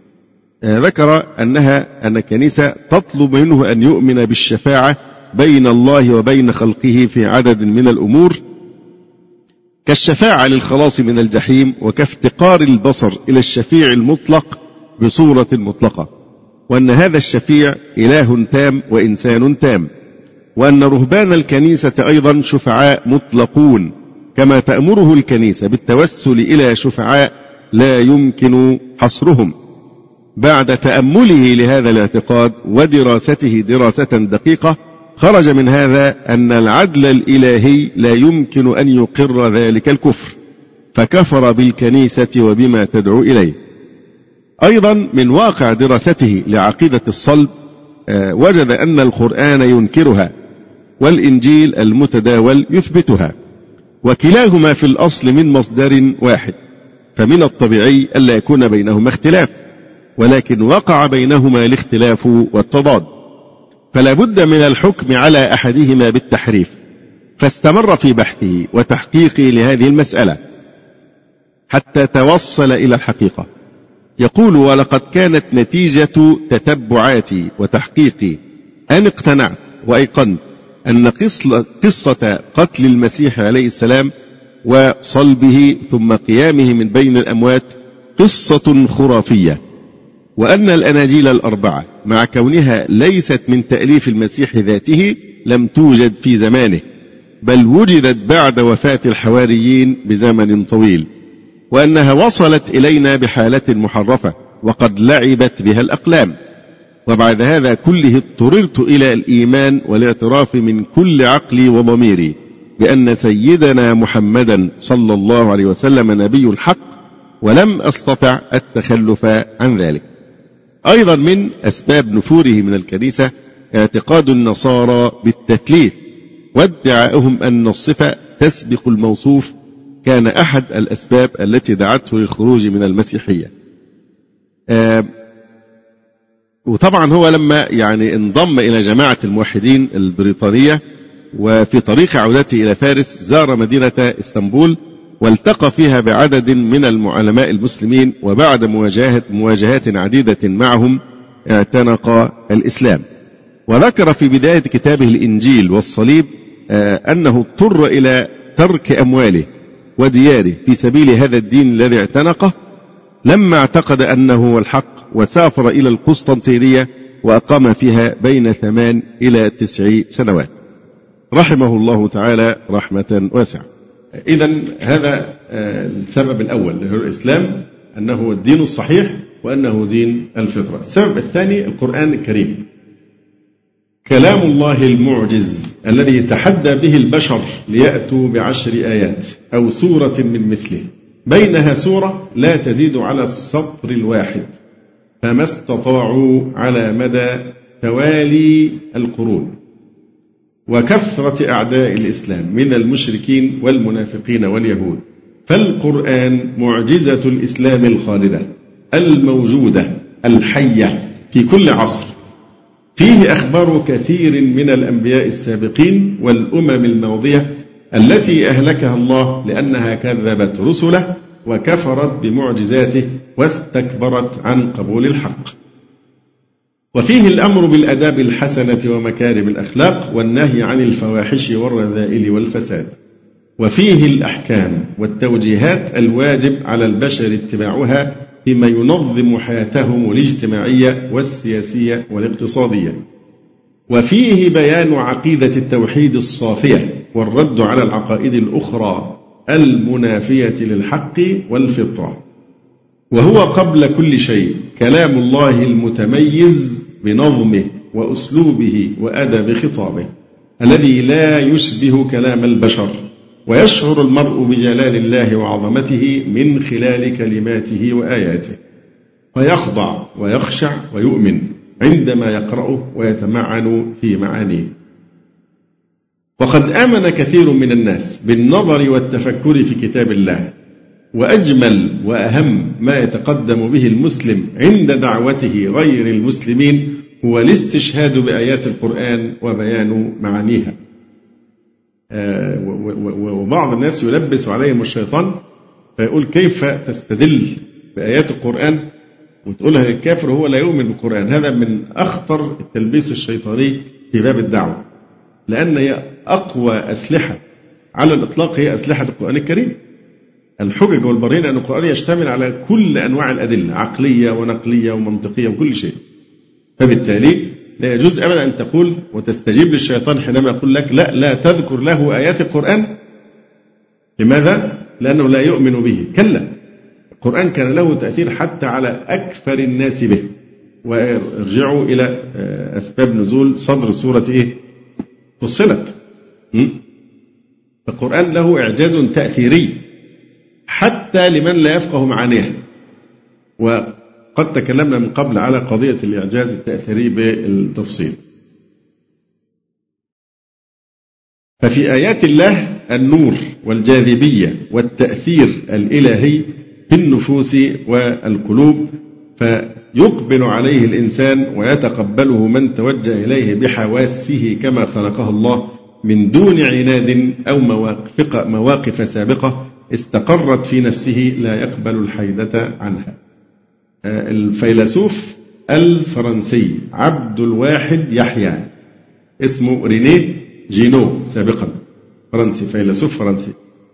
ذكر أن الكنيسة تطلب منه أن يؤمن بالشفاعة بين الله وبين خلقه في عدد من الأمور، كالشفاعة للخلاص من الجحيم، وكافتقار البصر إلى الشفيع المطلق بصورة مطلقة، وأن هذا الشفيع إله تام وإنسان تام، وأن رهبان الكنيسة أيضا شفعاء مطلقون، كما تأمره الكنيسة بالتوسل إلى شفعاء لا يمكن حصرهم. بعد تأمله لهذا الاعتقاد ودراسته دراسة دقيقة خرج من هذا أن العدل الإلهي لا يمكن أن يقر ذلك الكفر، فكفر بالكنيسة وبما تدعو إليه. أيضا من واقع دراسته لعقيدة الصلب وجد أن القرآن ينكرها والإنجيل المتداول يثبتها، وكلاهما في الأصل من مصدر واحد، فمن الطبيعي ألا يكون بينهما اختلاف، ولكن وقع بينهما الاختلاف والتضاد، فلا بد من الحكم على أحدهما بالتحريف. فاستمر في بحثه وتحقيقه لهذه المسألة حتى توصل إلى الحقيقة. يقول ولقد كانت نتيجة تتبعاتي وتحقيقي أن اقتنعت وأيقنت أن قصة قتل المسيح عليه السلام وصلبه ثم قيامه من بين الأموات قصة خرافية، وأن الأناجيل الأربعة مع كونها ليست من تأليف المسيح ذاته لم توجد في زمانه، بل وجدت بعد وفاة الحواريين بزمن طويل، وأنها وصلت إلينا بحالة محرفة وقد لعبت بها الأقلام. وبعد هذا كله اضطررت إلى الإيمان والاعتراف من كل عقلي وضميري بأن سيدنا محمدا صلى الله عليه وسلم نبي الحق، ولم أستطع التخلف عن ذلك. أيضا من أسباب نفوره من الكنيسة اعتقاد النصارى بالتثليث وادعائهم أن الصفة تسبق الموصوف، كان أحد الأسباب التي دعته للخروج من المسيحية. وطبعا هو لما انضم إلى جماعة الموحدين البريطانية وفي طريق عودته إلى فارس زار مدينة إسطنبول والتقى فيها بعدد من العلماء المسلمين، وبعد مواجهات عديدة معهم اعتنق الإسلام. وذكر في بداية كتابه الإنجيل والصليب أنه اضطر إلى ترك أمواله ودياره في سبيل هذا الدين الذي اعتنقه لما اعتقد أنه هو الحق، وسافر إلى القسطنطينية وأقام فيها بين 8 إلى 9 سنوات، رحمه الله تعالى رحمة واسعة. إذن هذا السبب الأول اللي هو الإسلام، أنه الدين الصحيح وأنه دين الفطرة. السبب الثاني القرآن الكريم، كلام الله المعجز الذي تحدى به البشر ليأتوا ب10 آيات أو سورة من مثله، بينها سورة لا تزيد على السطر الواحد، فما استطاعوا على مدى توالي القرون. وكثرة أعداء الإسلام من المشركين والمنافقين واليهود. فالقرآن معجزة الإسلام الخالدة الموجودة الحية في كل عصر، فيه أخبار كثير من الأنبياء السابقين والأمم الماضية التي أهلكها الله لأنها كذبت رسله وكفرت بمعجزاته واستكبرت عن قبول الحق. وفيه الأمر بالآداب الحسنة ومكارم الأخلاق والنهي عن الفواحش والرذائل والفساد. وفيه الأحكام والتوجيهات الواجب على البشر اتباعها فيما ينظم حياتهم الاجتماعية والسياسية والاقتصادية. وفيه بيان عقيدة التوحيد الصافية والرد على العقائد الأخرى المنافية للحق والفطرة. وهو قبل كل شيء كلام الله المتميز بنظمه وأسلوبه وأدب خطابه الذي لا يشبه كلام البشر، ويشعر المرء بجلال الله وعظمته من خلال كلماته وآياته، فيخضع ويخشع ويؤمن عندما يقرأه ويتمعن في معانيه. وقد آمن كثير من الناس بالنظر والتفكر في كتاب الله، وأجمل وأهم ما يتقدم به المسلم عند دعوته غير المسلمين هو الاستشهاد بآيات القرآن وبيان معانيها. وبعض الناس يلبس عليهم الشيطان فيقول كيف تستدل بآيات القرآن وتقولها للكافر وهو لا يؤمن بالقرآن. هذا من أخطر التلبيس الشيطاني في باب الدعوة، لأن هي أقوى أسلحة على الإطلاق هي أسلحة القرآن الكريم. الحجج والبراهين أن القرآن يشتمل على كل أنواع الأدلة، عقلية ونقلية ومنطقية وكل شيء. فبالتالي لا يجوز أبدا أن تقول وتستجيب للشيطان حينما يقول لك لا تذكر له آيات القرآن. لماذا؟ لأنه لا يؤمن به. كلا، القرآن كان له تأثير حتى على أكثر الناس به. وارجعوا إلى أسباب نزول صدر سورة فصلت. فالقرآن له إعجاز تأثيري حتى لمن لا يفقه معانيها. وقد تكلمنا من قبل على قضية الإعجاز التأثيري بالتفصيل. ففي آيات الله النور والجاذبية والتأثير الإلهي في النفوس والقلوب، فيقبل عليه الإنسان ويتقبله من توجه إليه بحواسه كما خلقه الله من دون عناد أو مواقف سابقة استقرت في نفسه لا يقبل الحيدة عنها. الفيلسوف الفرنسي عبد الواحد يحيى، اسمه رينيه جينو سابقا، فرنسي، فيلسوف فرنسي.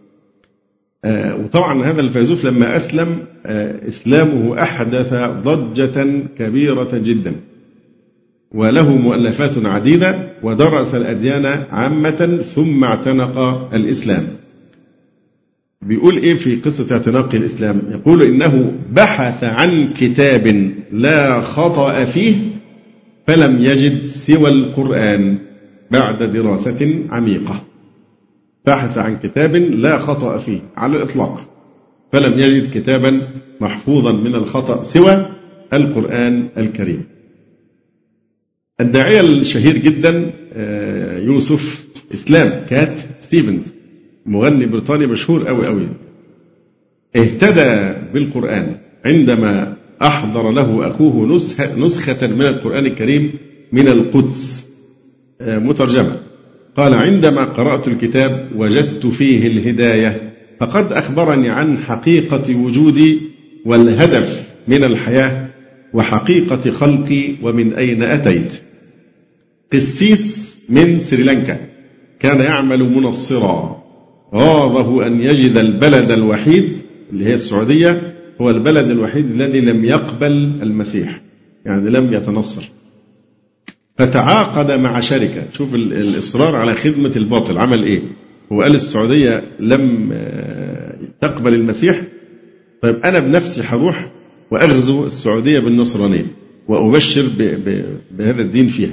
وطبعا هذا الفيلسوف لما أسلم إسلامه أحدث ضجة كبيرة جدا، وله مؤلفات عديدة، ودرس الأديان عامة ثم اعتنق الإسلام. بيقول إيه في قصة اعتناق الإسلام؟ يقول إنه بحث عن كتاب لا خطأ فيه فلم يجد سوى القرآن بعد دراسة عميقة. بحث عن كتاب لا خطأ فيه على الإطلاق، فلم يجد كتابا محفوظا من الخطأ سوى القرآن الكريم. الداعية الشهير جدا يوسف إسلام كات ستيفنز، مغني بريطاني مشهور أوي أوي، اهتدى بالقرآن عندما أحضر له أخوه نسخة من القرآن الكريم من القدس مترجمة. قال عندما قرأت الكتاب وجدت فيه الهداية، فقد أخبرني عن حقيقة وجودي والهدف من الحياة وحقيقة خلقي ومن أين أتيت. قسيس من سريلانكا كان يعمل منصرا، غاضه أن يجد البلد الوحيد اللي هي السعودية هو البلد الوحيد الذي لم يقبل المسيح، يعني لم يتنصر. فتعاقد مع شركة، شوف الإصرار على خدمة الباطل عمل إيه. هو قال السعودية لم تقبل المسيح، طيب أنا بنفسي هروح وأغزو السعودية بالنصرانية وأبشر بهذا الدين فيها.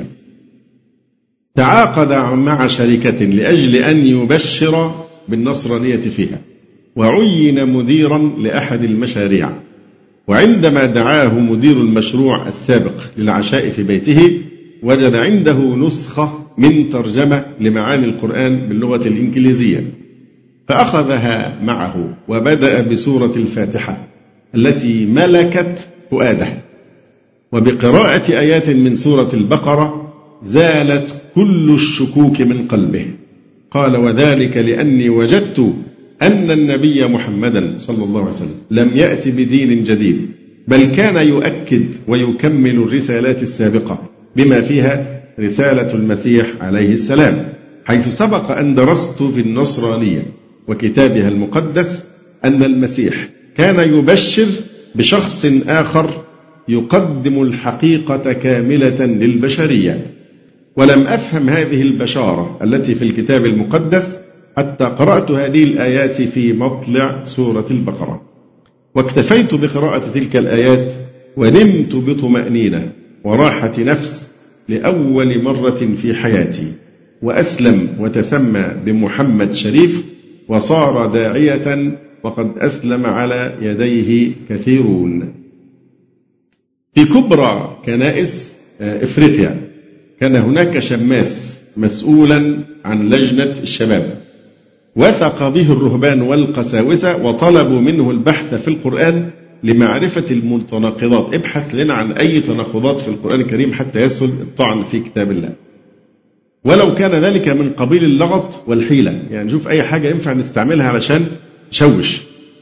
تعاقد مع شركة لأجل أن يبشر بالنصرانية فيها، وعين مديرا لأحد المشاريع. وعندما دعاه مدير المشروع السابق للعشاء في بيته وجد عنده نسخة من ترجمة لمعاني القرآن باللغة الإنجليزية، فأخذها معه وبدأ بسورة الفاتحة التي ملكت فؤاده، وبقراءة آيات من سورة البقرة زالت كل الشكوك من قلبه. قال: وذلك لأني وجدت أن النبي محمدا صلى الله عليه وسلم لم يأت بدين جديد، بل كان يؤكد ويكمل الرسالات السابقة بما فيها رسالة المسيح عليه السلام، حيث سبق أن درست في النصرانية وكتابها المقدس أن المسيح كان يبشر بشخص آخر يقدم الحقيقة كاملة للبشرية، ولم أفهم هذه البشارة التي في الكتاب المقدس حتى قرأت هذه الآيات في مطلع سورة البقرة، واكتفيت بقراءة تلك الآيات ونمت بطمأنينة وراحة نفس لأول مرة في حياتي، وأسلم وتسمى بمحمد شريف وصار داعية، وقد أسلم على يديه كثيرون. في كبرى كنائس إفريقيا كان هناك شماس مسؤولا عن لجنة الشباب، وثق به الرهبان والقساوسة وطلبوا منه البحث في القرآن لمعرفة المتناقضات. ابحث لنا عن أي تناقضات في القرآن الكريم حتى يسهل الطعن في كتاب الله، ولو كان ذلك من قبيل اللغط والحيلة، يعني نشوف أي حاجة ينفع نستعملها علشان نشوش.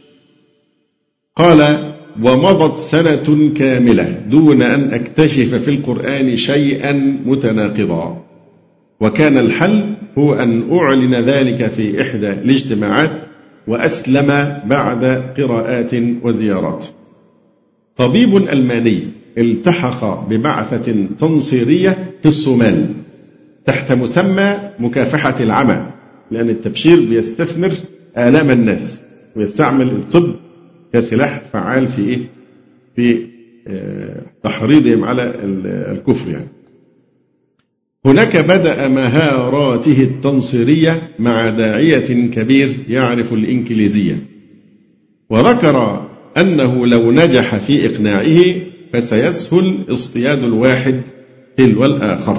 قال: ومضت سنة كاملة دون أن أكتشف في القرآن شيئا متناقضا، وكان الحل هو أن أعلن ذلك في إحدى الاجتماعات، وأسلم بعد قراءات وزيارات. طبيب ألماني التحق ببعثة تنصيرية في الصومال تحت مسمى مكافحة العمى، لأن التبشير بيستثمر آلام الناس ويستعمل الطب كسلاح فعال في تحريضهم على الكفر يعني. هناك بدأ مهاراته التنصيرية مع داعية كبير يعرف الإنجليزية، وذكر أنه لو نجح في إقناعه فسيسهل اصطياد الواحد تلو الآخر.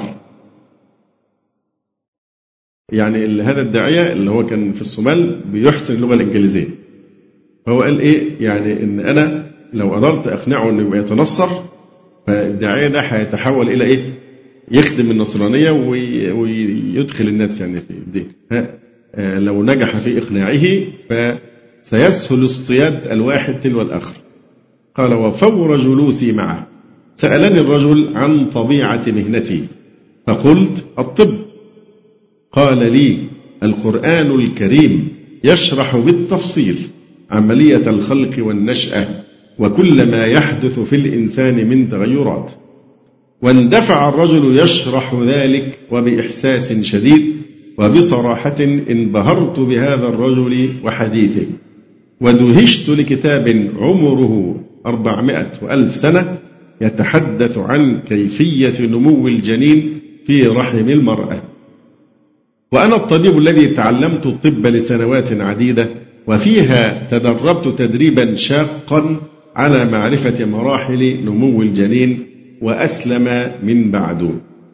يعني هذا الداعية اللي هو كان في الصومال بيحسن اللغة الإنجليزية، فهو قال إيه يعني إن أنا لو قدرت أقنعه إنه يبقى يتنصر، فالداعية ده هيتحول إلى إيه؟ يخدم النصرانية ويدخل الناس يعني في الدين. لو نجح في إقناعه فسيسهل اصطياد الواحد تلو الآخر. قال: وفور جلوسي معه سألني الرجل عن طبيعة مهنتي، فقلت: الطب. قال لي: القرآن الكريم يشرح بالتفصيل عملية الخلق والنشأة وكل ما يحدث في الإنسان من تغيرات. واندفع الرجل يشرح ذلك وبإحساس شديد وبصراحة انبهرت بهذا الرجل وحديثه، ودهشت لكتاب عمره 400,000 سنة يتحدث عن كيفية نمو الجنين في رحم المرأة. وأنا الطبيب الذي تعلمت الطب لسنوات عديدة، وفيها تدربت تدريبا شاقا على معرفة مراحل نمو الجنين، وأسلم من بعده.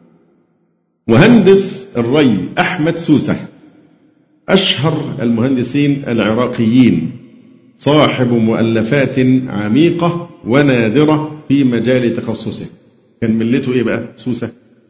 مهندس الري أحمد سوسة أشهر المهندسين العراقيين، صاحب مؤلفات عميقة ونادرة في مجال تخصصه. كان ملته إيه بقى سوسة؟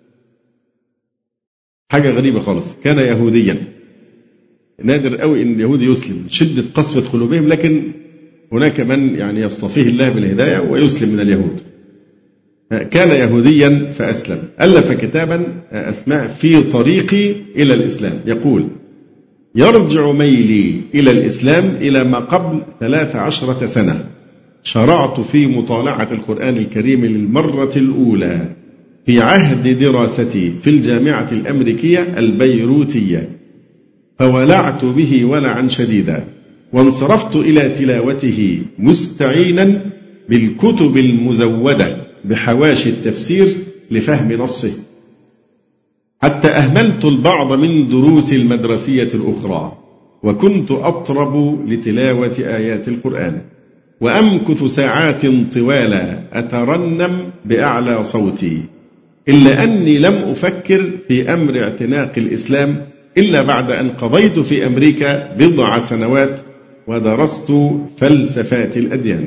حاجة غريبة خالص، كان يهوديا. نادر قوي إن اليهودي يسلم، شدة قسوة قلوبهم، لكن هناك من يعني يصطفيه الله بالهداية ويسلم من اليهود. كان يهوديا فأسلم. ألف كتابا أسماه في طريقي إلى الإسلام، يقول: يرجع ميلي إلى الإسلام إلى ما قبل 13 سنة. شرعت في مطالعة القرآن الكريم للمرة الأولى في عهد دراستي في الجامعة الأمريكية البيروتية، فولعت به ولعا شديدا، وانصرفت إلى تلاوته مستعينا بالكتب المزودة بحواشي التفسير لفهم نصه، حتى أهملت البعض من دروس المدرسية الأخرى، وكنت أطرب لتلاوة آيات القرآن، وأمكث ساعات طوالى أترنم بأعلى صوتي، إلا أني لم أفكر في أمر اعتناق الإسلام إلا بعد أن قضيت في أمريكا 10 سنوات ودرست فلسفات الأديان.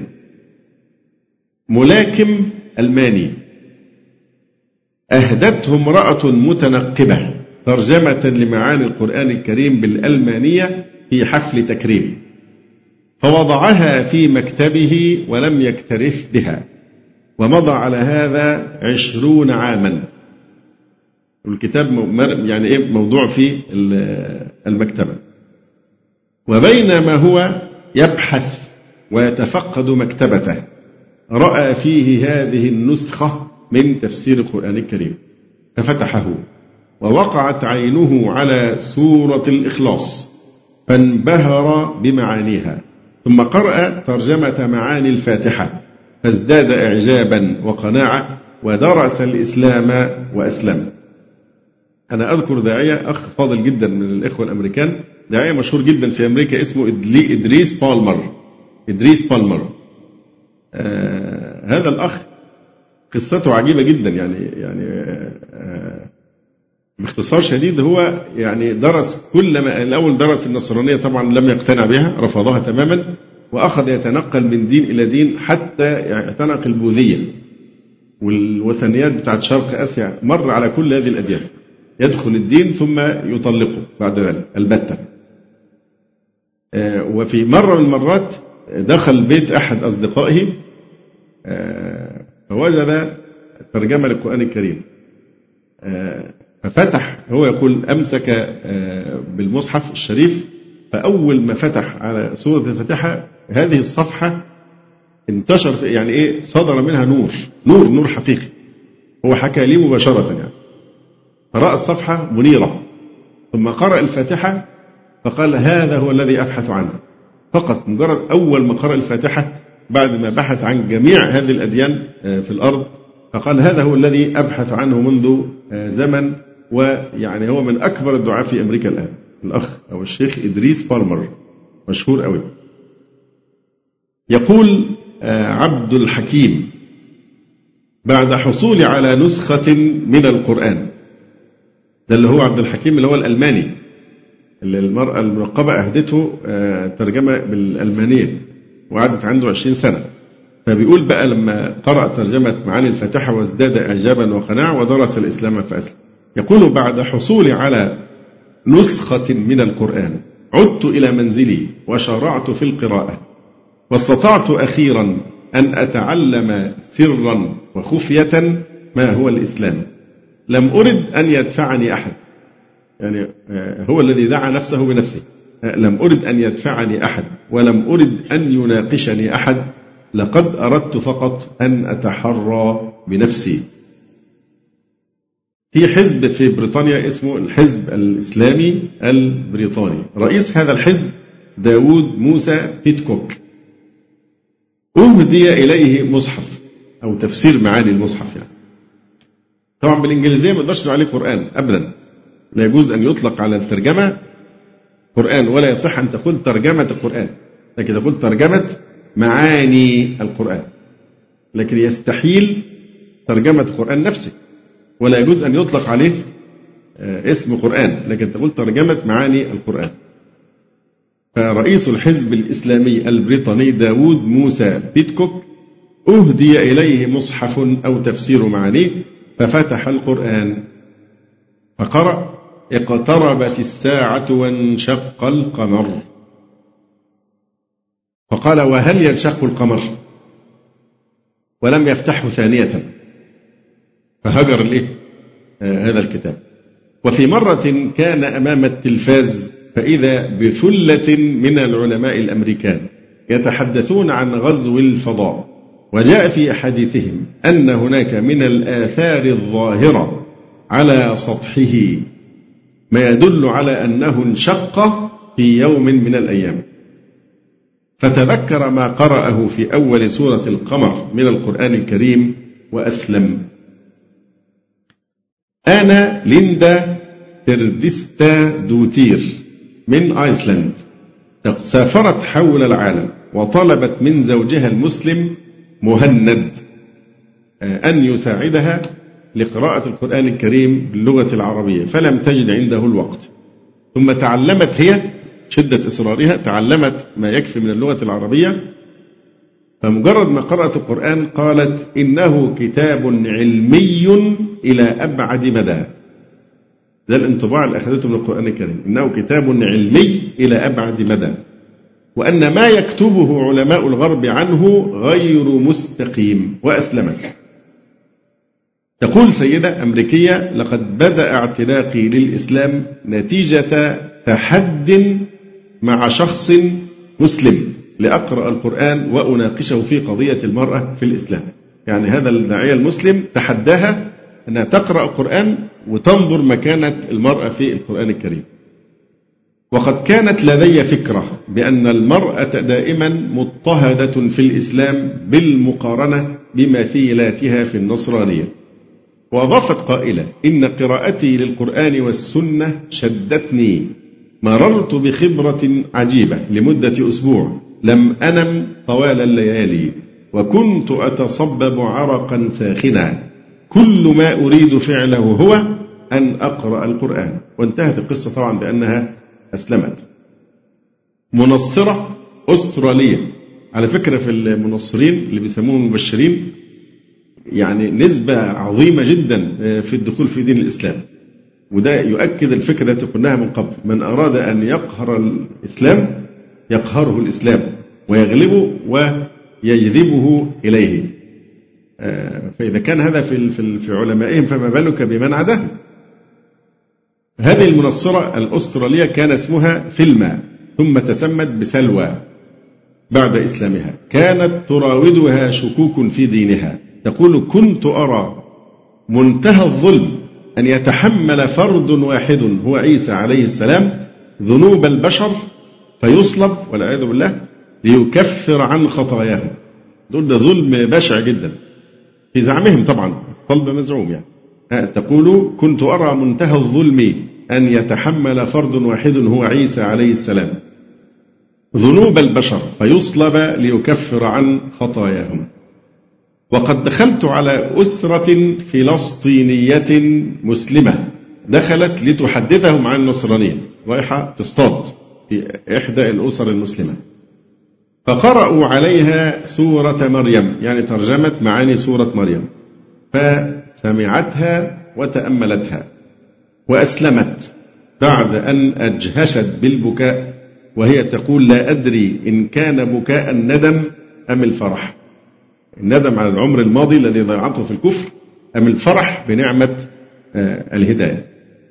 ملاكم ألماني أهدته امرأة متنقبة ترجمة لمعاني القرآن الكريم بالألمانية في حفل تكريم، فوضعها في مكتبه ولم يكترث بها، ومضى على هذا 20 عاما. والكتاب يعني إيه موضوع في المكتبة. وبينما هو يبحث ويتفقد مكتبته رأى فيه هذه النسخة من تفسير القرآن الكريم، ففتحه ووقعت عينه على سورة الإخلاص فانبهر بمعانيها، ثم قرأ ترجمة معاني الفاتحة فازداد إعجابا وقناعة ودرس الإسلام وأسلم. أنا أذكر داعية أخ فاضل جدا من الإخوة الأمريكان، داعية مشهور جدا في أمريكا اسمه إدريس بالمر. هذا الأخ قصته عجيبة جدا، يعني باختصار شديد هو يعني درس كل ما الأول درس النصرانية، طبعا لم يقتنع بها، رفضها تماما، وأخذ يتنقل من دين إلى دين حتى اعتنق البوذية والوثنيات بتاعت شرق آسيا، مر على كل هذه الأديان، يدخل الدين ثم يطلقه بعد ذلك البتة. وفي مرة من المرات دخل بيت أحد أصدقائه فوجد ترجمة للقرآن الكريم، ففتح، هو يقول أمسك بالمصحف الشريف، فأول ما فتح على سورة الفاتحة هذه الصفحة انتشر، يعني إيه، صدر منها نور حقيقي. هو حكى لي مباشرة يعني، فرأى الصفحة منيرة، ثم قرأ الفاتحة فقال هذا هو الذي أبحث عنه. فقط مجرد أول ما قرأ الفاتحة بعد ما بحث عن جميع هذه الأديان في الأرض، فقال هذا هو الذي أبحث عنه منذ زمن، ويعني هو من أكبر الدعاة في أمريكا الآن، الأخ أو الشيخ إدريس بالمر، مشهور قوي. يقول عبد الحكيم بعد حصولي على نسخة من القرآن، ده اللي هو عبد الحكيم اللي هو الألماني اللي المرأة المنقبة أهدته ترجمة بالألمانية وقعدت عنده 20 سنة. فبيقول بقى لما قرأ ترجمة معاني الفاتحة وازداد إعجابا وقناعة ودرس الإسلام فأسلم. يقول بعد حصولي على نسخة من القرآن عدت إلى منزلي وشرعت في القراءة، واستطعت أخيرا أن أتعلم سرا وخفية ما هو الإسلام. لم أرد أن يدفعني أحد، يعني هو الذي دعا نفسه بنفسه، لم أرد أن يدفعني أحد ولم أرد أن يناقشني أحد، لقد أردت فقط أن أتحرى بنفسي. في حزب في بريطانيا اسمه الحزب الإسلامي البريطاني، رئيس هذا الحزب داود موسى بيتكوك، أهدي إليه مصحف أو تفسير معاني المصحف. يعني طبعا بالإنجليزية ما يقدرش عليه قرآن أبدا، لا يجوز أن يطلق على الترجمة قرآن، ولا يصح أن تقول ترجمة القرآن، لكن تقول ترجمة معاني القرآن، لكن يستحيل ترجمة القرآن نفسه، ولا يجوز أن يطلق عليه اسم قرآن، لكن تقول ترجمة معاني القرآن. فرئيس الحزب الإسلامي البريطاني داود موسى بيتكوك أهدي إليه مصحف أو تفسير معانيه، ففتح القرآن فقرأ اقتربت الساعة وانشق القمر، فقال وهل ينشق القمر؟ ولم يفتحه ثانية، فهجر هذا الكتاب. وفي مرة كان أمام التلفاز فإذا بثلة من العلماء الأمريكان يتحدثون عن غزو الفضاء، وجاء في أحاديثهم أن هناك من الآثار الظاهرة على سطحه ما يدل على أنه انشق في يوم من الأيام، فتذكر ما قرأه في أول سورة القمر من القرآن الكريم وأسلم. أنا ليندا تردستا دوتير من أيسلند سافرت حول العالم وطلبت من زوجها المسلم مهند أن يساعدها لقراءة القرآن الكريم باللغة العربية فلم تجد عنده الوقت، ثم تعلمت هي شدة إصرارها تعلمت ما يكفي من اللغة العربية، فمجرد ما قرأت القرآن قالت إنه كتاب علمي إلى أبعد مدى. ده الانطباع اللي أخذته من القرآن الكريم، إنه كتاب علمي إلى أبعد مدى، وأن ما يكتبه علماء الغرب عنه غير مستقيم، وأسلمت. تقول سيدة أمريكية: لقد بدأ اعتناقي للإسلام نتيجة تحد مع شخص مسلم لأقرأ القرآن وأناقشه في قضية المرأة في الإسلام. يعني هذا الداعية المسلم تحداها أنها تقرأ القرآن وتنظر مكانة المرأة في القرآن الكريم. وقد كانت لدي فكرة بأن المرأة دائما مضطهدة في الإسلام بالمقارنة بمثيلاتها في النصرانية. وأضافت قائلة: إن قراءتي للقرآن والسنة شدتني، مررت بخبرة عجيبة لمدة أسبوع، لم أنم طوال الليالي، وكنت أتصبب عرقا ساخنا، كل ما أريد فعله هو أن أقرأ القرآن. وانتهت القصة طبعا بأنها أسلمت. منصرة أسترالية، على فكرة في المنصرين اللي بيسموهم المبشرين يعني نسبة عظيمة جدا في الدخول في دين الإسلام، وده يؤكد الفكرة التي قلناها من قبل: من أراد أن يقهر الإسلام يقهره الإسلام ويغلبه ويجذبه إليه. فإذا كان هذا في علمائهم فما بالك بمن عداهم. هذه المنصرة الأسترالية كان اسمها فيلما، ثم تسمت بسلوى بعد إسلامها. كانت تراودها شكوك في دينها، تقول: كنت أرى منتهى الظلم أن يتحمل فرد واحد هو عيسى عليه السلام ذنوب البشر فيصلب والعياذ بالله ليكفر عن خطاياه. دول ده ظلم بشع جدا في زعمهم، طبعا الصلب مزعوم يعني. تقول: كنت أرى منتهى الظلم أن يتحمل فرد واحد هو عيسى عليه السلام ذنوب البشر فيصلب ليكفر عن خطاياهم. وقد دخلت على أسرة فلسطينية مسلمة دخلت لتحدثهم عن النصرانية، رايحة تصطاد في إحدى الأسر المسلمة، فقرأوا عليها سورة مريم، يعني ترجمة معاني سورة مريم، فسمعتها وتأملتها وأسلمت بعد أن أجهشت بالبكاء، وهي تقول: لا أدري إن كان بكاء الندم أم الفرح، الندم على العمر الماضي الذي ضيعته في الكفر أم الفرح بنعمة الهداية.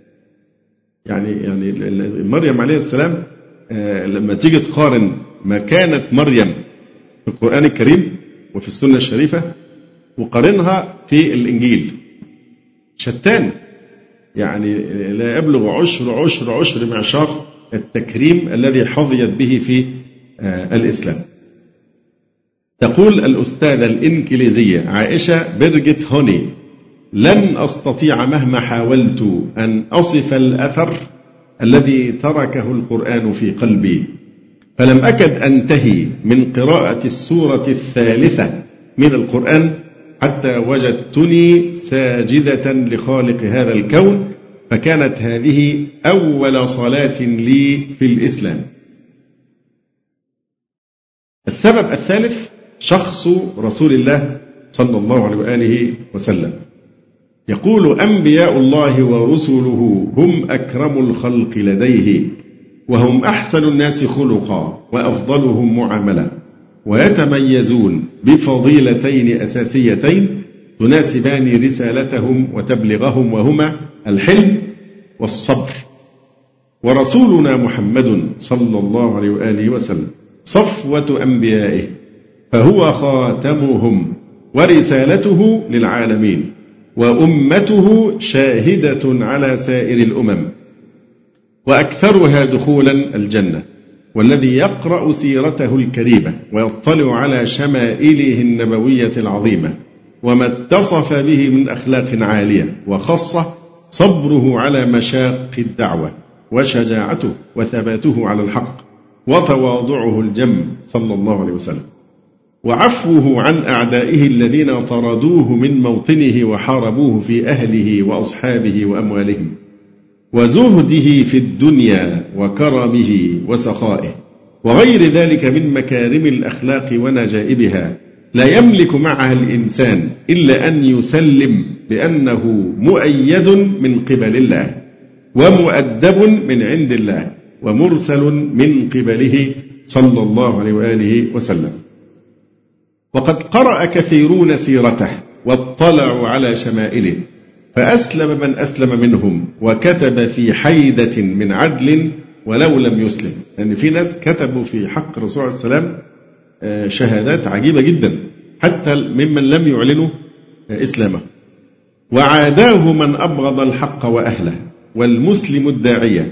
يعني مريم عليه السلام لما تيجي تقارن ما كانت مريم في القرآن الكريم وفي السنة الشريفة وقارنها في الإنجيل، شتان، يعني لا يبلغ عشر معشار التكريم الذي حظيت به في الإسلام. تقول الأستاذة الإنجليزية عائشة بيرجت هوني: لن أستطيع مهما حاولت أن أصف الأثر الذي تركه القرآن في قلبي، فلم أكد أنتهي من قراءة السورة الثالثة من القرآن حتى وجدتني ساجدة لخالق هذا الكون، فكانت هذه أول صلاة لي في الإسلام. السبب الثالث شخص رسول الله صلى الله عليه وآله وسلم. يقول: أنبياء الله ورسله هم أكرم الخلق لديه، وهم أحسن الناس خلقا وأفضلهم معاملة، ويتميزون بفضيلتين أساسيتين تناسبان رسالتهم وتبلغهم، وهما الحلم والصبر. ورسولنا محمد صلى الله عليه وآله وسلم صفوة أنبيائه، فهو خاتمهم ورسالته للعالمين، وأمته شاهدة على سائر الأمم، وأكثرها دخولا الجنة. والذي يقرأ سيرته الكريمة ويطلع على شمائله النبوية العظيمة وما اتصف به من أخلاق عالية، وخاصة صبره على مشاق الدعوة، وشجاعته وثباته على الحق، وتواضعه الجم صلى الله عليه وسلم، وعفوه عن أعدائه الذين طردوه من موطنه وحاربوه في أهله وأصحابه وأموالهم، وزهده في الدنيا وكرمه وسخائه، وغير ذلك من مكارم الأخلاق ونجائبها، لا يملك معها الإنسان إلا أن يسلم بأنه مؤيد من قبل الله، ومؤدب من عند الله، ومرسل من قبله صلى الله عليه وآله وسلم. وقد قرأ كثيرون سيرته واطلعوا على شمائله، فأسلم من أسلم منهم، وكتب في حيدة من عدل ولو لم يسلم. لأن في ناس كتبوا في حق الرسول عليه السلام شهادات عجيبة جدا حتى ممن لم يعلنوا إسلامه. وعاداه من أبغض الحق وأهله، والمسلم الداعية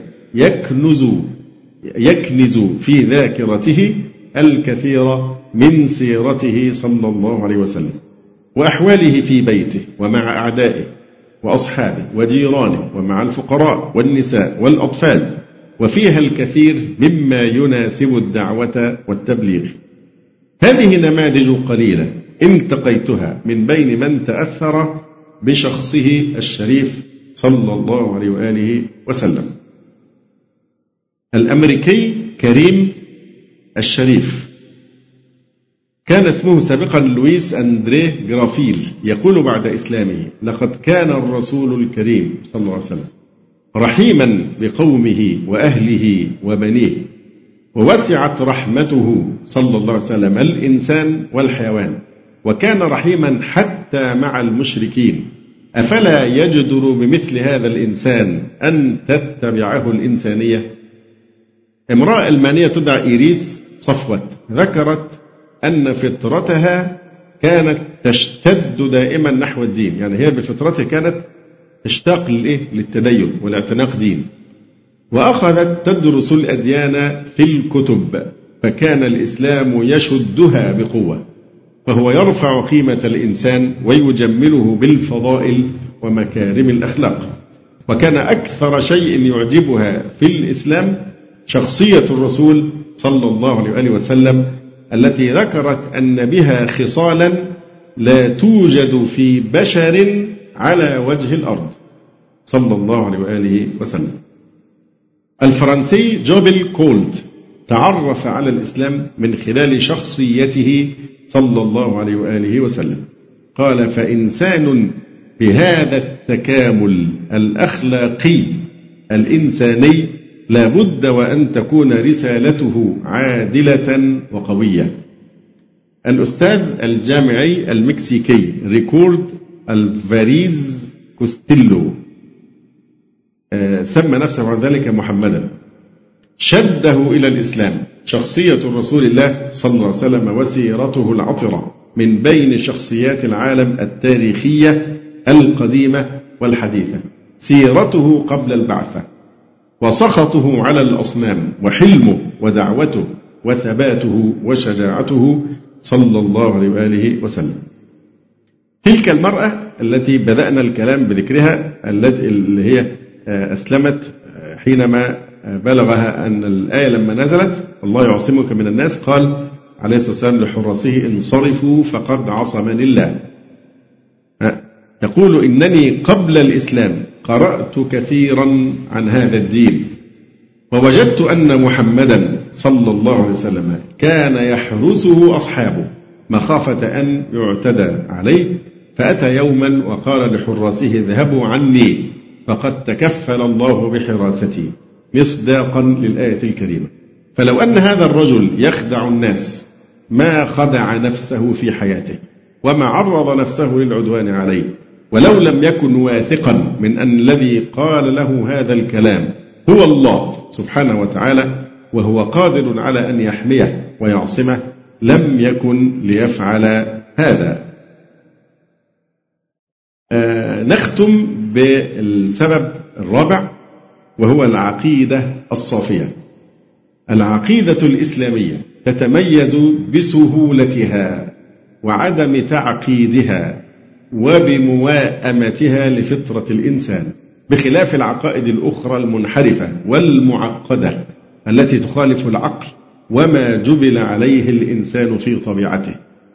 يكنز في ذاكرته الكثير من سيرته صلى الله عليه وسلم، وأحواله في بيته ومع أعدائه وأصحابه وجيرانه، ومع الفقراء والنساء والأطفال، وفيها الكثير مما يناسب الدعوة والتبليغ. هذه نماذج قليلة انتقيتها من بين من تأثر بشخصه الشريف صلى الله عليه وآله وسلم. الأمريكي كريم الشريف كان اسمه سابقا لويس أندريه جرافيل، يقول بعد إسلامه: لقد كان الرسول الكريم صلى الله عليه وسلم رحيما بقومه وأهله وبنيه، ووسعت رحمته صلى الله عليه وسلم الإنسان والحيوان، وكان رحيما حتى مع المشركين. أفلا يجدر بمثل هذا الإنسان أن تتبعه الإنسانية؟ امرأة ألمانية تدعى إيريس صفوت ذكرت أن فطرتها كانت تشتد دائما نحو الدين، يعني هي بفطرتها كانت تشتاق للتدين والاعتناق دين، وأخذت تدرس الأديان في الكتب، فكان الإسلام يشدها بقوة، فهو يرفع قيمة الإنسان ويجمله بالفضائل ومكارم الأخلاق. وكان أكثر شيء يعجبها في الإسلام شخصية الرسول صلى الله عليه وآله وسلم، التي ذكرت أن بها خصالا لا توجد في بشر على وجه الأرض صلى الله عليه وآله وسلم. الفرنسي جوبل كولت تعرف على الإسلام من خلال شخصيته صلى الله عليه وآله وسلم. قال: فإنسان بهذا التكامل الأخلاقي الإنساني لا بد وأن تكون رسالته عادلة وقوية. الأستاذ الجامعي المكسيكي ريكورد الفاريز كوستيلو سمى نفسه بعد ذلك محمدا، شده إلى الإسلام شخصية رسول الله صلى الله عليه وسلم وسيرته العطرة من بين شخصيات العالم التاريخية القديمة والحديثة، سيرته قبل البعثة، وسخطه على الأصنام، وحلمه ودعوته وثباته وشجاعته صلى الله عليه وآله وسلم. تلك المرأة التي بدأنا الكلام بذكرها، اللي هي أسلمت حينما بلغها أن الآية لما نزلت: الله يعصمك من الناس، قال عليه الصلاة والسلام لحراسه: انصرفوا فقد عصمني الله. تقول: إنني قبل الإسلام قرأت كثيرا عن هذا الدين، ووجدت أن محمدا صلى الله عليه وسلم كان يحرسه أصحابه مخافة أن يعتدى عليه، فأتى يوما وقال لحراسه: اذهبوا عني فقد تكفل الله بحراستي، مصداقا للآية الكريمة. فلو أن هذا الرجل يخدع الناس ما خدع نفسه في حياته، وما عرض نفسه للعدوان عليه، ولو لم يكن واثقا من أن الذي قال له هذا الكلام هو الله سبحانه وتعالى، وهو قادر على أن يحميه ويعصمه، لم يكن ليفعل هذا. نختم بالسبب الرابع، وهو العقيدة الصافية. العقيدة الإسلامية تتميز بسهولتها وعدم تعقيدها وبمواءمتها لفطرة الإنسان، بخلاف العقائد الأخرى المنحرفة والمعقدة التي تخالف العقل وما جبل عليه الإنسان في طبيعته.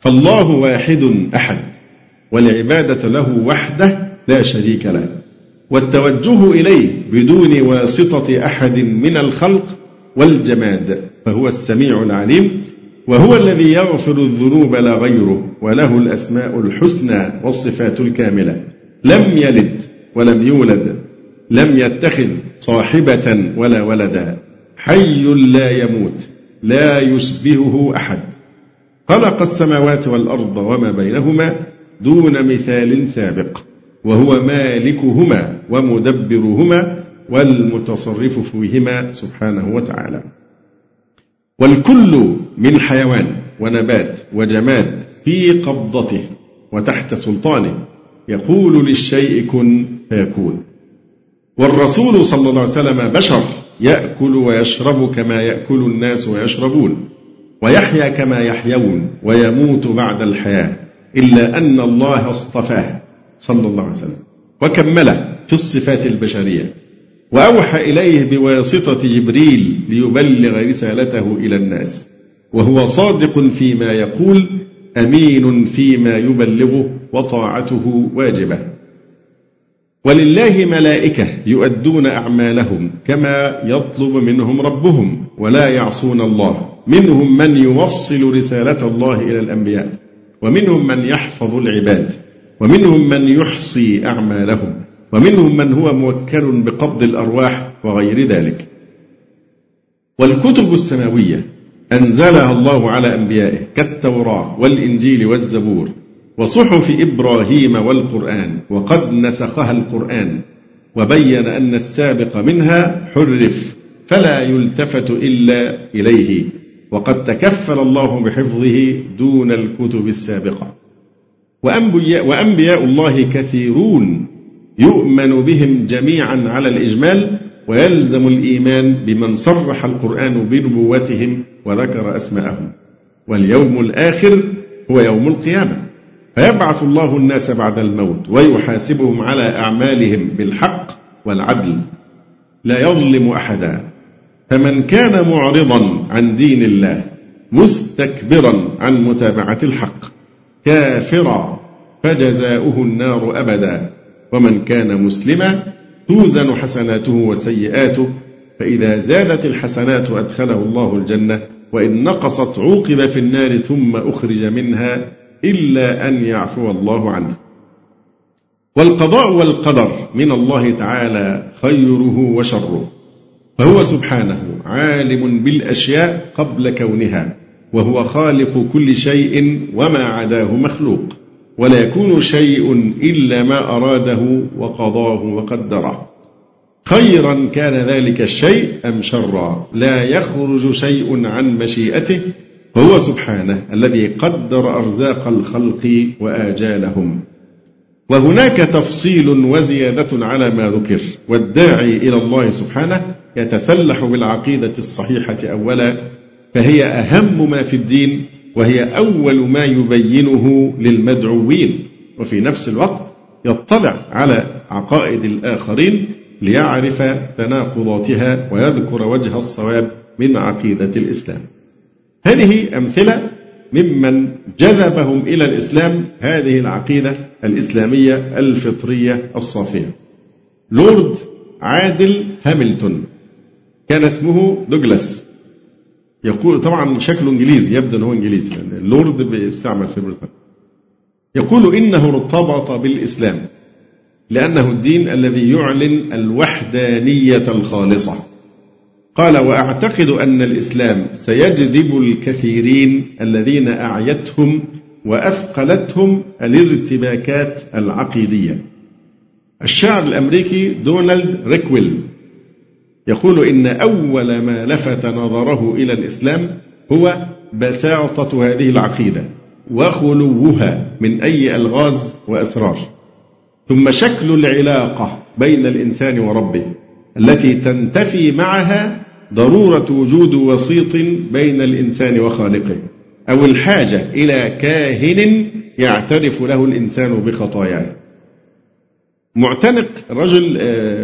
فالله واحد أحد، والعبادة له وحده لا شريك له، والتوجه إليه بدون واسطة أحد من الخلق والجماد، فهو السميع العليم، وهو الذي يغفر الذنوب لا غيره، وله الأسماء الحسنى والصفات الكاملة، لم يلد ولم يولد، لم يتخذ صاحبة ولا ولدا، حي لا يموت، لا يشبهه أحد، خلق السماوات والأرض وما بينهما دون مثال سابق، وهو مالكهما ومدبرهما والمتصرف فيهما سبحانه وتعالى. والكل من حيوان ونبات وجماد في قبضته وتحت سلطانه، يقول للشيء كن فيكون. والرسول صلى الله عليه وسلم بشر يأكل ويشرب كما يأكل الناس ويشربون، ويحيا كما يحيون، ويموت بعد الحياة، إلا أن الله اصطفاه صلى الله عليه وسلم وكمله في الصفات البشرية، وأوحى إليه بواسطة جبريل ليبلغ رسالته إلى الناس، وهو صادق فيما يقول أمين فيما يبلغه، وطاعته واجبة. ولله ملائكة يؤدون أعمالهم كما يطلب منهم ربهم ولا يعصون الله، منهم من يوصل رسالة الله إلى الأنبياء، ومنهم من يحفظ العباد، ومنهم من يحصي أعمالهم، ومنهم من هو موكل بقبض الأرواح وغير ذلك. والكتب السماوية أنزلها الله على أنبيائه كالتوراة والإنجيل والزبور وصحف إبراهيم والقرآن، وقد نسخها القرآن وبين أن السابق منها حرف فلا يلتفت إلا إليه، وقد تكفل الله بحفظه دون الكتب السابقة. وأنبياء الله كثيرون يؤمن بهم جميعا على الإجمال، ويلزم الإيمان بمن صرح القرآن بنبوتهم وذكر أسماءهم. واليوم الآخر هو يوم القيامة، فيبعث الله الناس بعد الموت ويحاسبهم على أعمالهم بالحق والعدل، لا يظلم أحدا. فمن كان معرضا عن دين الله مستكبرا عن متابعة الحق كافرا فجزاؤه النار أبدا، ومن كان مسلما توزن حسناته وسيئاته، فإذا زادت الحسنات أدخله الله الجنة، وإن نقصت عوقب في النار ثم أخرج منها إلا أن يعفو الله عنه. والقضاء والقدر من الله تعالى خيره وشره، فهو سبحانه عالم بالأشياء قبل كونها، وهو خالق كل شيء وما عداه مخلوق، ولا يكون شيء إلا ما أراده وقضاه وقدره، خيرا كان ذلك الشيء أم شرا، لا يخرج شيء عن مشيئته، فهو سبحانه الذي قدر أرزاق الخلق وآجالهم. وهناك تفصيل وزيادة على ما ذكر، والداعي إلى الله سبحانه يتسلح بالعقيدة الصحيحة أولا، فهي أهم ما في الدين، وهي أول ما يبينه للمدعوين، وفي نفس الوقت يطلع على عقائد الآخرين ليعرف تناقضاتها ويذكر وجه الصواب من عقيدة الإسلام. هذه أمثلة ممن جذبهم إلى الإسلام هذه العقيدة الإسلامية الفطرية الصافية. لورد عادل هاملتون كان اسمه دوغلاس، يقول طبعا شكله إنجليزي، يبدو أنه إنجليزي لأن اللورد بيستعمل في بريطانيا. يقول إنه ارتبط بالإسلام لأنه الدين الذي يعلن الوحدانية الخالصة. قال: وأعتقد أن الإسلام سيجذب الكثيرين الذين أعيتهم وأثقلتهم الارتباكات العقيدية. الشاعر الأمريكي دونالد ريكويل يقول إن أول ما لفت نظره إلى الإسلام هو بساطة هذه العقيدة وخلوها من أي ألغاز وأسرار، ثم شكل العلاقة بين الإنسان وربه التي تنتفي معها ضرورة وجود وسيط بين الإنسان وخالقه، أو الحاجة إلى كاهن يعترف له الإنسان بخطاياه. معتنق رجل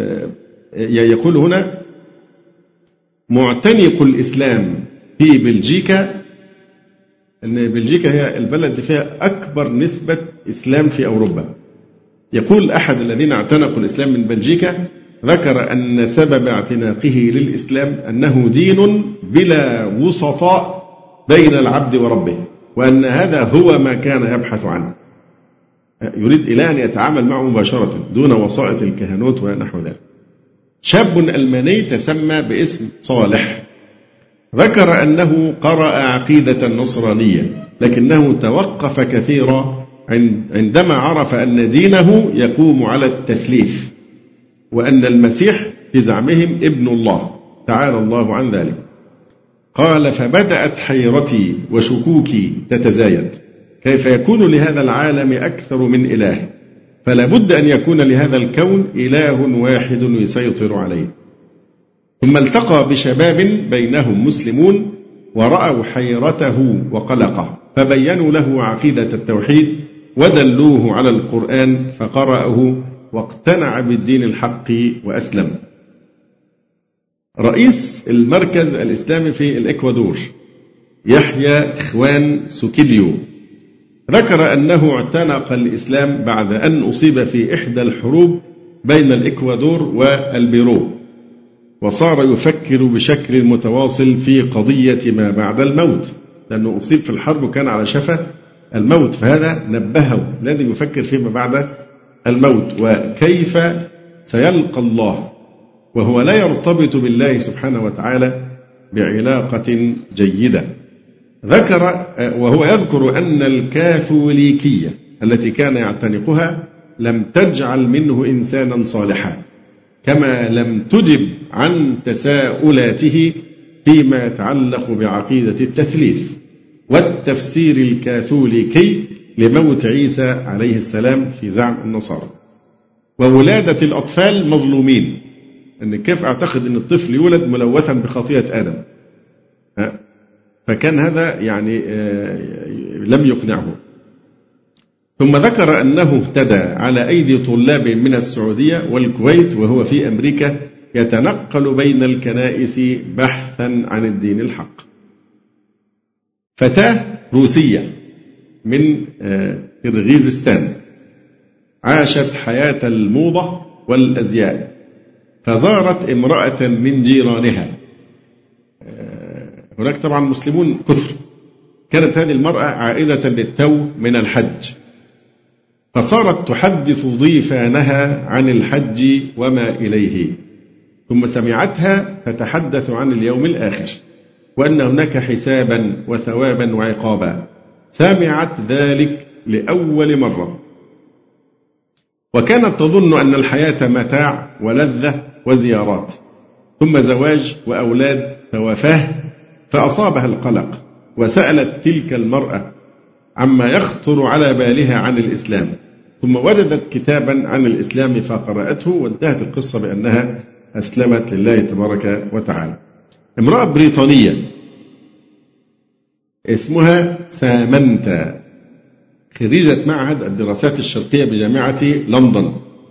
يقول هنا: معتنق الإسلام في بلجيكا أن بلجيكا هي البلد اللي فيها أكبر نسبة إسلام في أوروبا. يقول أحد الذين اعتنقوا الإسلام من بلجيكا، ذكر أن سبب اعتناقه للإسلام أنه دين بلا وسطاء بين العبد وربه، وأن هذا هو ما كان يبحث عنه، يريد إلى أن يتعامل معه مباشرة دون وسائط الكهنوت ونحو ذلك. شاب ألماني تسمى باسم صالح، ذكر أنه قرأ عقيدة النصرانية، لكنه توقف كثيرا عندما عرف أن دينه يقوم على التثليث، وأن المسيح في زعمهم ابن الله تعالى الله عن ذلك. قال: فبدأت حيرتي وشكوكي تتزايد، كيف يكون لهذا العالم أكثر من إله؟ فلا بد أن يكون لهذا الكون إله واحد يسيطر عليه. ثم التقى بشباب بينهم مسلمون ورأوا حيرته وقلقه، فبينوا له عقيدة التوحيد ودلوه على القرآن فقرأه واقتنع بالدين الحق وأسلم. رئيس المركز الإسلامي في الإكوادور يحيى خوان سوكيليو ذكر أنه اعتنق الإسلام بعد أن أصيب في إحدى الحروب بين الإكوادور والبيرو، وصار يفكر بشكل متواصل في قضية ما بعد الموت، لأنه أصيب في الحرب وكان على شفا الموت، فهذا نبهه لازم يفكر فيما بعد الموت وكيف سيلقى الله وهو لا يرتبط بالله سبحانه وتعالى بعلاقة جيدة. ذكر وهو يذكر أن الكاثوليكية التي كان يعتنقها لم تجعل منه إنسانا صالحا، كما لم تجب عن تساؤلاته فيما يتعلق بعقيدة التثليث والتفسير الكاثوليكي لموت عيسى عليه السلام في زعم النصارى، وولادة الأطفال مظلومين، أن كيف أعتقد أن الطفل يولد ملوثا بخطيئة آدم، فكان هذا يعني لم يقنعه. ثم ذكر أنه اهتدى على أيدي طلاب من السعودية والكويت وهو في أمريكا يتنقل بين الكنائس بحثا عن الدين الحق. فتاة روسية من كرغيزستان عاشت حياة الموضة والأزياء، فزارت امرأة من جيرانها، هناك طبعا مسلمون كثر، كانت هذه المرأة عائدة للتو من الحج، فصارت تحدث ضيفانها عن الحج وما إليه، ثم سمعتها تتحدث عن اليوم الآخر وأن هناك حسابا وثوابا وعقابا، سمعت ذلك لأول مرة، وكانت تظن أن الحياة متاع ولذة وزيارات، ثم زواج وأولاد توافاه، فأصابها القلق وسألت تلك المرأة عما يخطر على بالها عن الإسلام، ثم وجدت كتابا عن الإسلام فقرأته، وانتهت القصة بأنها أسلمت لله تبارك وتعالى. امرأة بريطانية اسمها سامنتا، خريجة معهد الدراسات الشرقية بجامعة لندن.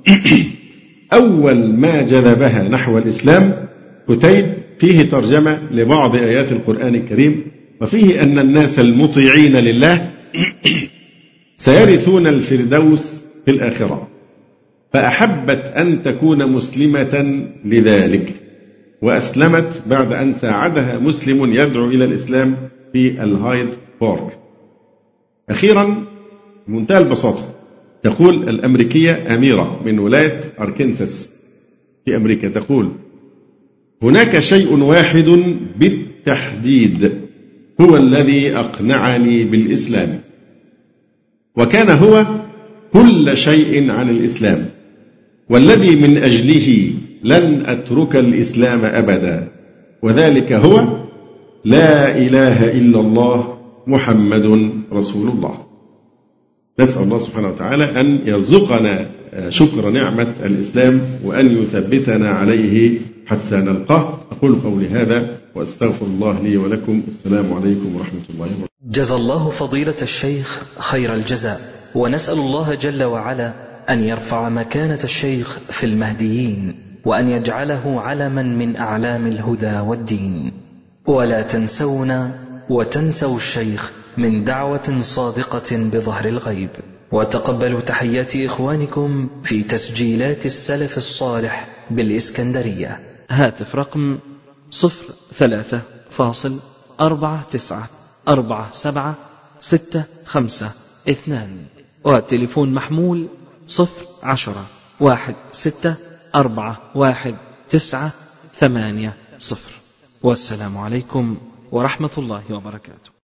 أول ما جذبها نحو الإسلام كتيب فيه ترجمة لبعض آيات القرآن الكريم، وفيه أن الناس المطيعين لله سيرثون الفردوس في الآخرة، فأحبت أن تكون مسلمة لذلك، وأسلمت بعد أن ساعدها مسلم يدعو إلى الإسلام في الهايد بارك. أخيرا بمنتهى البساطة تقول الأمريكية أميرة من ولاية أركنساس في أمريكا، تقول: هناك شيء واحد بالتحديد هو الذي أقنعني بالإسلام، وكان هو كل شيء عن الإسلام، والذي من أجله لن أترك الإسلام أبدا، وذلك هو لا إله إلا الله محمد رسول الله. نسأل الله سبحانه وتعالى أن يرزقنا شكر نعمة الإسلام وأن يثبتنا عليه حتى نلقاه. أقول قولي هذا وأستغفر الله لي ولكم، والسلام عليكم ورحمة الله وبركاته. جزى الله فضيلة الشيخ خير الجزاء، ونسأل الله جل وعلا أن يرفع مكانة الشيخ في المهديين، وأن يجعله علما من أعلام الهدى والدين. ولا تنسونا وتنسوا الشيخ من دعوة صادقة بظهر الغيب. وتقبلوا تحيات إخوانكم في تسجيلات السلف الصالح بالإسكندرية. هاتف رقم 03-4947-65-2. وتليفون محمول 010-16-41-980. والسلام عليكم ورحمة الله وبركاته.